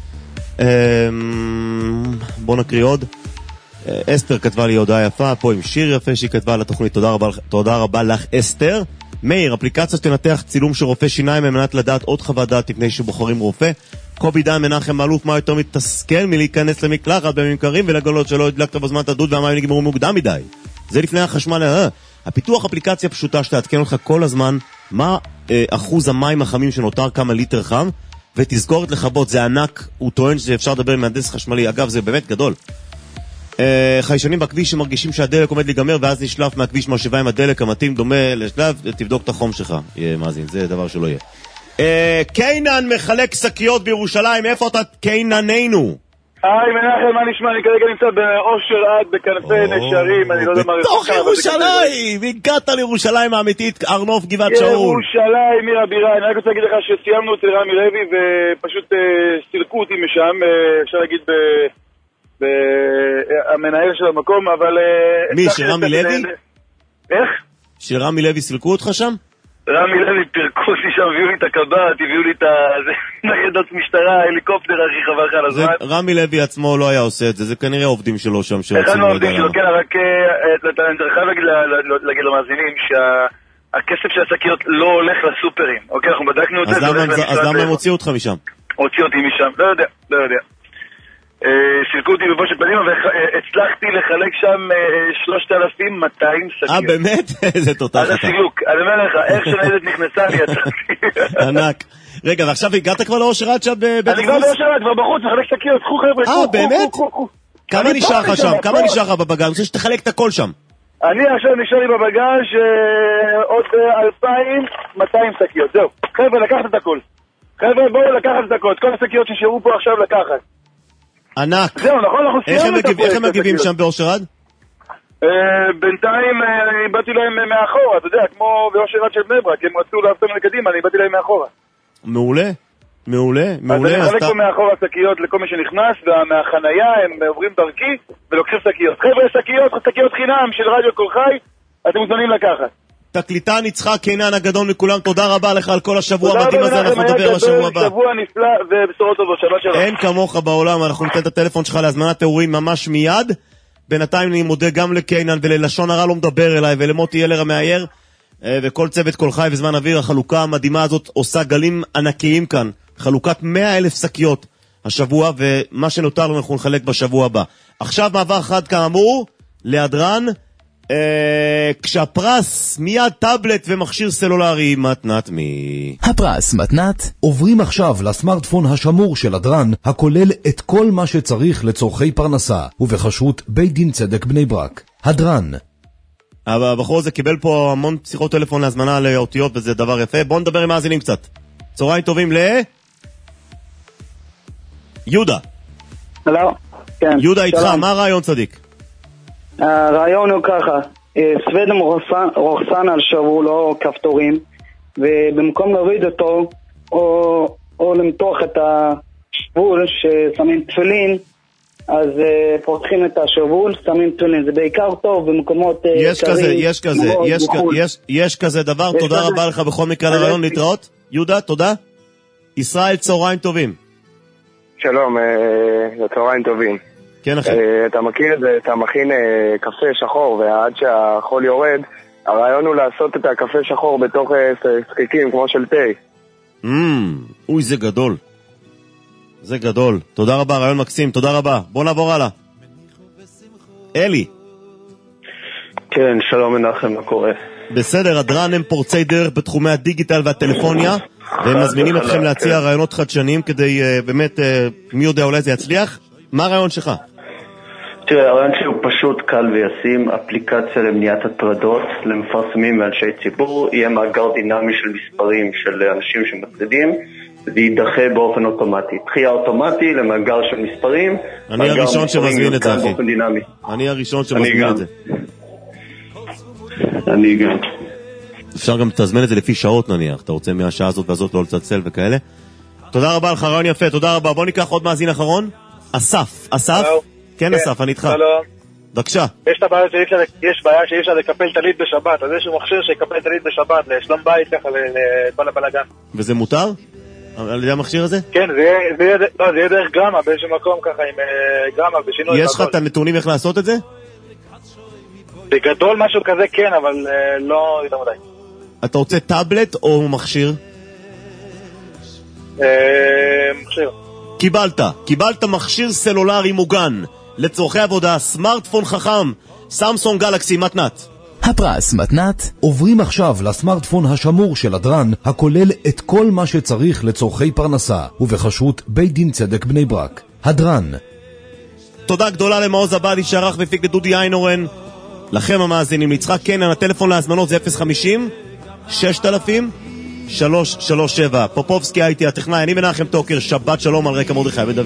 בוא נקריא עוד. אסתר כתבה לי הודעה יפה, פה עם שיר יפה שהיא כתבה על התוכנית. תודה רבה, תודה רבה לך אסתר. מאיר, אפליקציה שתנתח צילום של רופא שיניים על מנת לדעת עוד חוות דעת לפני שבוחרים רופא. קובי דן מנחם מאלוף, מה יותר מתסכל מלהיכנס למקלחת בימים קרים ולגלות שלא הדלקת בזמן את הדוד והמים נגמרו מוקדם מדי. זה לפני החשמל. אה, הפיתוח אפליקציה פשוטה שתעדכן אותך כל הזמן מה אה, אחוז המים החמים שנותר, כמה ליטר חם, ותזכורת לכבות. זה ענק, הוא טוען שאפשר לדבר עם מהנדס חשמלי. אגב, זה באמת גדול. אה, חיישנים בכביש שמרגישים שהדלק עומד להיגמר ואז נשלף מהכביש משאבה עם הדלק המתאים דומה לשלב, תבדוק את החום שלך. יהיה מאזין, זה דבר שלא יהיה. אה, קיינן מחלק שקיות בירושלים. איפה אתה קיינננו? היי מנחם, מה נשמע? אני כרגע נמצא באושר עד בכנפי נשרים, אני לא יודע מה רחוק. בתוך ירושלים! הגעת לירושלים האמיתית, ארנוף גבעת שאול. ירושלים, עיר הבירה. אני רק רוצה להגיד לך שסיימנו אצל רמי לוי ופשוט סילקו אותי משם, אפשר להגיד המנהל של המקום, אבל... מי, שרמי לוי? איך? שרמי לוי סילקו אותך שם? רמי לוי פרקו אותי שם, הביאו לי את הקב"ט, הביאו לי את ניידות משטרה, הליקופטר, הכי חבל לך על הזמן. רמי לוי עצמו לא היה עושה את זה, זה כנראה עובדים שלו שם שרוצים... אחד מהעובדים שלו, כן, רק אני חייב להגיד למאזינים שהכסף של השקיות לא הולך לסופרים, אוקיי, אנחנו בדקנו את זה... אז למה הם הוציאו אותך משם? הוציאו אותי משם, לא יודע, לא יודע. סילקו אותי בבושת פנימה והצלחתי לחלק שם שלושת אלפים מאתיים שקיות. אה באמת? איזה תותח אתה. אז הסילוק, אני אומר לך, איך שנהלת נכנסה אני יצאתי. ענק. רגע, ועכשיו הגעת כבר לאושר עד שם בבית אני כבר לאושר עד, כבר בחוץ, מחלק שקיות, קחו חבר'ה. אה באמת? כמה נשאר לך שם? כמה נשאר לך בבגז? אני חושב שתחלק את הכל שם. אני עכשיו נשאר לי בבגז עוד אלפיים מאתיים שקיות, זהו. חבר'ה, לקחת את הכל. חבר'ה, בואו לקחת את הכל. כל השקיות ששירו פה עכשיו לקחת. ענק. זהו, נכון, אנחנו סיימנו את הפרויקט. איך הם מגיבים שם באושר עד? בינתיים אני באתי להם מאחורה, אתה יודע, כמו באושר עד של בני ברק, הם רצו להפתום לקדימה, אני באתי להם מאחורה. מעולה, מעולה, מעולה. אז אני חלק פה מאחורה שקיות לכל מי שנכנס, ומהחנייה הם עוברים דרכי ולוקחים שקיות. חבר'ה, שקיות, שקיות חינם של רדיו כל חי, אתם מוזמנים לקחת. תקליטן יצחק קינן הגדול מכולם, תודה רבה לך על כל השבוע המדהים הזה, אנחנו נדבר בשבוע הבא. שבוע נפלא ובשורות טובות, שבת שלום. אין כמוך בעולם, אנחנו ניתן את הטלפון שלך להזמנת תיאורים ממש מיד. בינתיים אני מודה גם לקינן וללשון הרע לא מדבר אליי ולמוטי ילר המאייר וכל צוות כל חי וזמן אוויר. החלוקה המדהימה הזאת עושה גלים ענקיים כאן, חלוקת מאה אלף שקיות השבוע, ומה שנותר לנו אנחנו נחלק בשבוע הבא. עכשיו מעבר חד כאמור להדרן, אה, כשהפרס מיד טאבלט ומכשיר סלולרי מתנת מי. הפרס מתנת עוברים עכשיו לסמארטפון השמור של הדרן, הכולל את כל מה שצריך לצורכי פרנסה, ובחשרות בית דין צדק בני ברק. הדרן. הבחור הזה קיבל פה המון שיחות טלפון להזמנה לאותיות וזה דבר יפה. בואו נדבר עם מאזינים קצת. צהריים טובים ל... יהודה. הלו, כן. יהודה איתך, מה הרעיון צדיק? הרעיון הוא ככה, סוודם רוחסן על שרוול או כפתורים, ובמקום להוריד אותו או, או למתוח את השרוול ששמים תפילין, אז uh, פותחים את השרוול, שמים תפילין. זה בעיקר טוב במקומות uh, יש קרים, כזה, יש כזה, יש, יש, יש כזה דבר. תודה כזה... רבה לך בכל מקרה לרעיון להתראות. יהודה, תודה. ישראל, צהריים טובים. שלום, צהריים טובים. כן אחי. אתה מכיר את זה, אתה מכין קפה שחור ועד שהחול יורד, הרעיון הוא לעשות את הקפה שחור בתוך שחיקים כמו של תה. אוי, זה גדול. זה גדול. תודה רבה, רעיון מקסים, תודה רבה. בוא נעבור הלאה. אלי. כן, שלום מנחם, מה קורה? בסדר, הדרן הם פורצי דרך בתחומי הדיגיטל והטלפוניה, והם מזמינים אתכם להציע רעיונות חדשניים כדי באמת, מי יודע, אולי זה יצליח. מה הרעיון שלך? תראה, הרעיון שלי הוא פשוט קל וישים, אפליקציה למניעת הטרדות למפרסמים ואנשי ציבור, יהיה מאגר דינמי של מספרים של אנשים שמטרידים, ויידחה באופן אוטומטי. דחייה אוטומטי למאגר של מספרים. אני הראשון שמזמין את זה, אחי. אני הראשון שמזמין את זה. אני גם. אפשר גם תזמן את זה לפי שעות נניח, אתה רוצה מהשעה הזאת והזאת לא לצלצל וכאלה. תודה רבה לך, רעיון יפה, תודה רבה. בוא ניקח עוד מאזין אחרון. אסף, אסף? כן אסף, אני איתך. שלום. בבקשה. יש את הבעיה שאי אפשר, יש בעיה שאי אפשר לקפל טלית בשבת, אז יש הוא מכשיר שיקפל טלית בשבת, לשלום בית ככה, לכל הבלגן. וזה מותר? על ידי המכשיר הזה? כן, זה יהיה דרך גרמה, באיזשהו מקום ככה, עם גרמה, בשינוי. יש לך את הנתונים איך לעשות את זה? בגדול משהו כזה כן, אבל לא יותר מדי. אתה רוצה טאבלט או מכשיר? מכשיר. קיבלת, קיבלת מכשיר סלולרי מוגן לצורכי עבודה, סמארטפון חכם, סמסונג גלקסי מתנת. הפרס מתנת. עוברים עכשיו לסמארטפון השמור של הדרן, הכולל את כל מה שצריך לצורכי פרנסה, ובחשרות בית דין צדק בני ברק. הדרן. תודה גדולה למעוז הבאדי שערך ופיק לדודי איינורן. לכם המאזינים, ליצחק קנן, הטלפון להזמנות זה אפס חמישים שש אלפים שלוש שלוש שבע. פופובסקי הייתי הטכנאי, אני מנחם טוקר, שבת שלום על רקע מרדכי ודוד.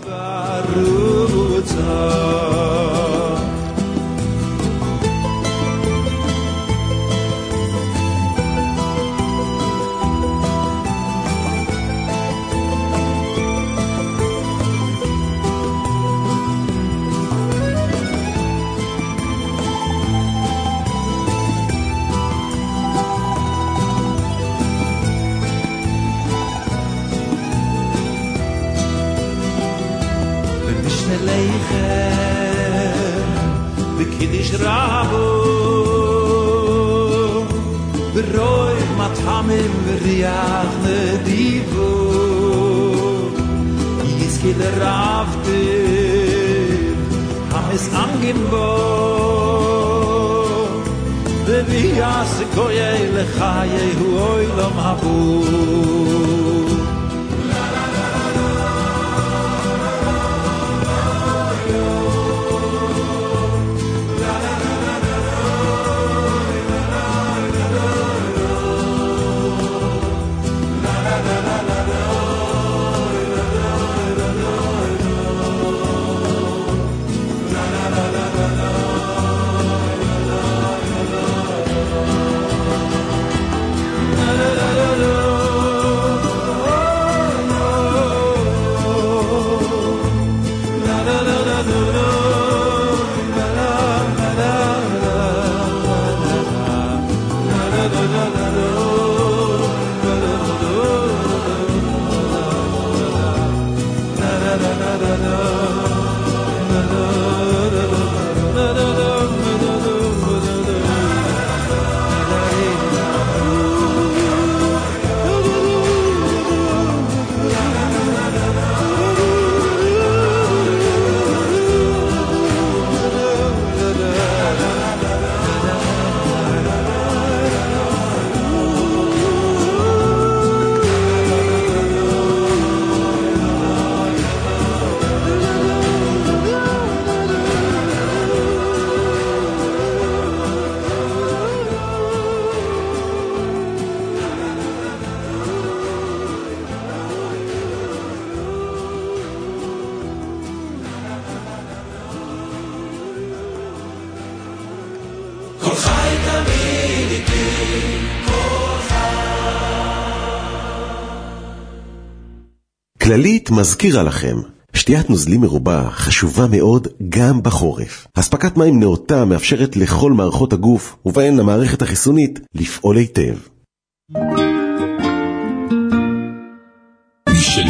כללית מזכירה לכם, שתיית נוזלים מרובה חשובה מאוד גם בחורף. הספקת מים נאותה מאפשרת לכל מערכות הגוף, ובהן המערכת החיסונית, לפעול היטב. מי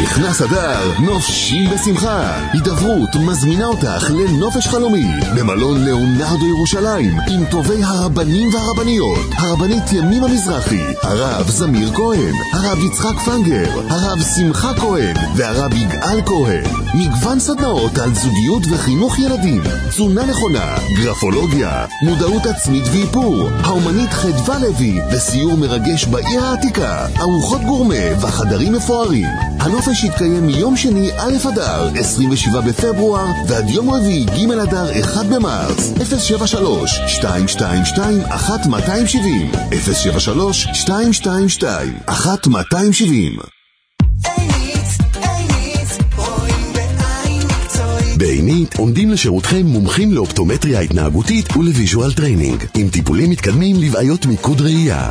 נכנס אדר, נופשים בשמחה. הידברות מזמינה אותך לנופש חלומי במלון לאונרדו ירושלים עם טובי הרבנים והרבניות, הרבנית ימימה מזרחי, הרב זמיר כהן, הרב יצחק פנגר, הרב שמחה כהן והרב יגאל כהן. מגוון סדנאות על זוגיות וחינוך ילדים, תזונה נכונה, גרפולוגיה, מודעות עצמית ואיפור, האומנית חדווה לוי וסיור מרגש בעיר העתיקה, ארוחות גורמה וחדרים מפוארים. הנופש יתקיים מיום שני א' אדר עשרים ושבעה בפברואר ועד יום רביעי ג' אדר אחד במרץ. אפס שבע שלוש שתיים שתיים שתיים אחת מאתיים שבעים אפס שבע שלוש שתיים שתיים שתיים אחת מאתיים שבעים. בעינית עומדים לשירותכם מומחים לאופטומטריה התנהגותית ולוויז'ואל טריינינג עם טיפולים מתקדמים לבעיות מיקוד ראייה.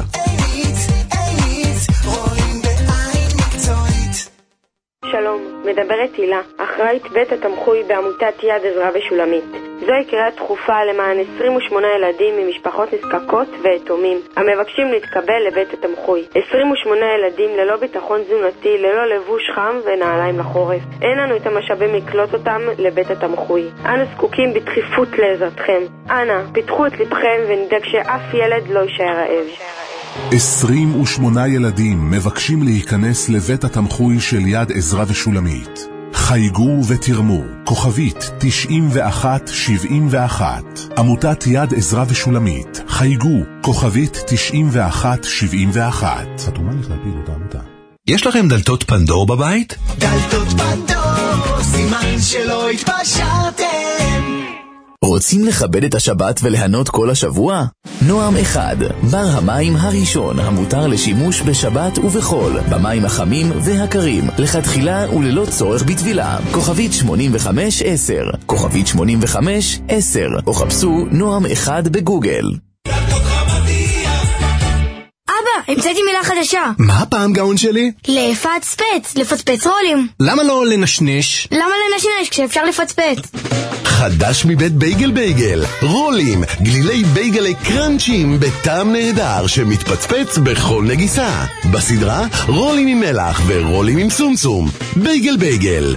שלום, מדברת הילה, אחראית בית התמחוי בעמותת יד עזרא ושולמית. זוהי קריאה דחופה למען עשרים ושמונה ילדים ממשפחות נזקקות ויתומים המבקשים להתקבל לבית התמחוי. עשרים ושמונה ילדים ללא ביטחון תזונתי, ללא לבוש חם ונעליים לחורף. אין לנו את המשאבים לקלוט אותם לבית התמחוי. אנו זקוקים בדחיפות לעזרתכם. אנא, פיתחו את לבכם ונדאג שאף ילד לא יישאר רעב. עשרים ושמונה ילדים מבקשים להיכנס לבית התמחוי של יד עזרא ושולמית. חייגו ותרמו, כוכבית תשעים ואחת שבעים ואחת. עמותת יד עזרא ושולמית. חייגו, כוכבית תשעים ואחת שבעים ואחת. חתומה לכלל פעילות העמותה. יש לכם דלתות פנדור בבית? דלתות פנדור, סימן שלא התפשרתם. רוצים לכבד את השבת וליהנות כל השבוע? נועם אחד, בר המים הראשון המותר לשימוש בשבת ובחול, במים החמים והקרים, לכתחילה וללא צורך בטבילה. כוכבית שמונים וחמש עשר, כוכבית שמונים וחמש עשר, או חפשו נועם אחד בגוגל. אבא, המצאתי מילה חדשה. מה הפעם גאון שלי? לפצפץ, לפצפץ רולים. למה לא לנשנש? למה לנשנש כשאפשר לפצפץ? חדש מבית בייגל בייגל, רולים, גלילי בייגלי קרנצ'ים בטעם נהדר שמתפצפץ בכל נגיסה. בסדרה רולים עם מלח ורולים עם סומסום. בייגל בייגל.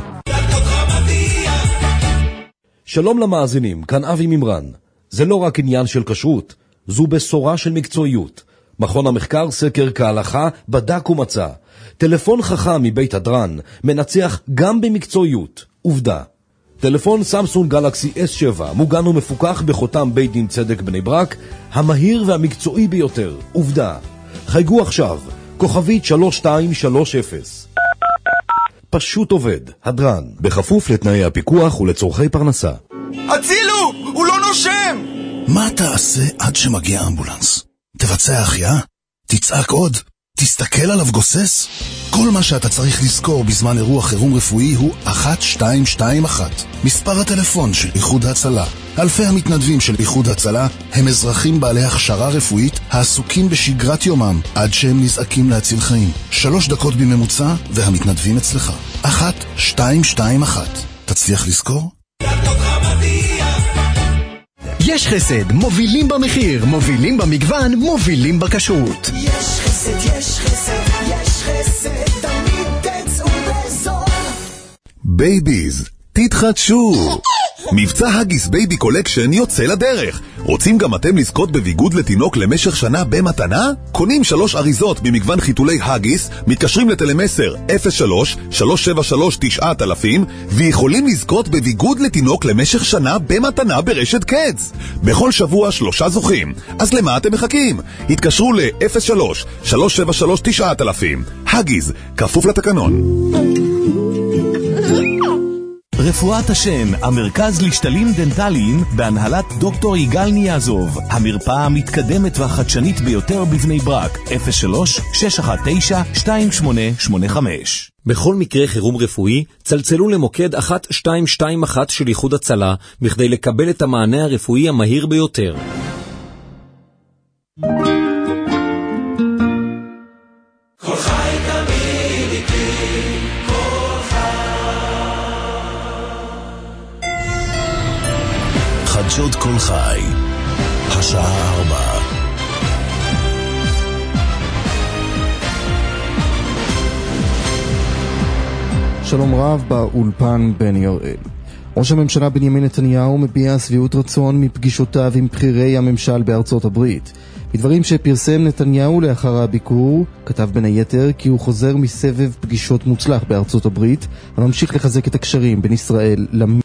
שלום למאזינים, כאן אבי ממרן. זה לא רק עניין של כשרות, זו בשורה של מקצועיות. מכון המחקר סקר כהלכה בדק ומצא. טלפון חכם מבית הדרן מנצח גם במקצועיות. עובדה. טלפון סמסונג גלקסי אס שבע מוגן ומפוקח בחותם בית דין צדק בני ברק, המהיר והמקצועי ביותר. עובדה. חייגו עכשיו, כוכבית שלוש שתיים שלוש אפס. פשוט עובד, הדרן, בכפוף לתנאי הפיקוח ולצורכי פרנסה. הצילו! הוא לא נושם! מה תעשה עד שמגיע אמבולנס? תבצע החייאה? תצעק עוד? תסתכל עליו גוסס? כל מה שאתה צריך לזכור בזמן אירוע חירום רפואי הוא אחת שתיים שתיים אחת. מספר הטלפון של איחוד הצלה. אלפי המתנדבים של איחוד הצלה הם אזרחים בעלי הכשרה רפואית העסוקים בשגרת יומם עד שהם נזעקים להציל חיים. שלוש דקות בממוצע והמתנדבים אצלך. אחת שתיים שתיים אחת. תצליח לזכור? יש חסד, מובילים במחיר, מובילים במגוון, מובילים בכשרות. יש חסד, יש חסד, יש חסד, תמיד תצאו בזול. בייביז, תתחדשו. מבצע הגיס בייבי קולקשן יוצא לדרך. רוצים גם אתם לזכות בביגוד לתינוק למשך שנה במתנה? קונים שלוש אריזות במגוון חיתולי הגיס, מתקשרים לטלמסר אפס שלוש שלוש שבע שלוש תשע אלפים ויכולים לזכות בביגוד לתינוק למשך שנה במתנה ברשת קדס. בכל שבוע שלושה זוכים. אז למה אתם מחכים? התקשרו ל-אפס שלוש שלוש שבע שלוש תשע אלפים. הגיס, כפוף לתקנון. רפואת השם, המרכז לשתלים דנטליים בהנהלת דוקטור יגאל ניאזוב. המרפאה המתקדמת והחדשנית ביותר בבני ברק. אפס שלוש שש אחת תשע שתיים שמונה שמונה חמש. בכל מקרה חירום רפואי, צלצלו למוקד אחת שתיים שתיים אחת של איחוד הצלה בכדי לקבל את המענה הרפואי המהיר ביותר. כל חי תמיד איתי, כל חדשות כל חי, השעה ארבע. שלום רב באולפן בני הראל. ראש הממשלה בנימין נתניהו מביע שביעות רצון מפגישותיו עם בכירי הממשל בארצות הברית. בדברים שפרסם נתניהו לאחר הביקור, כתב בין היתר כי הוא חוזר מסבב פגישות מוצלח בארצות הברית, וממשיך לחזק את הקשרים בין ישראל למ...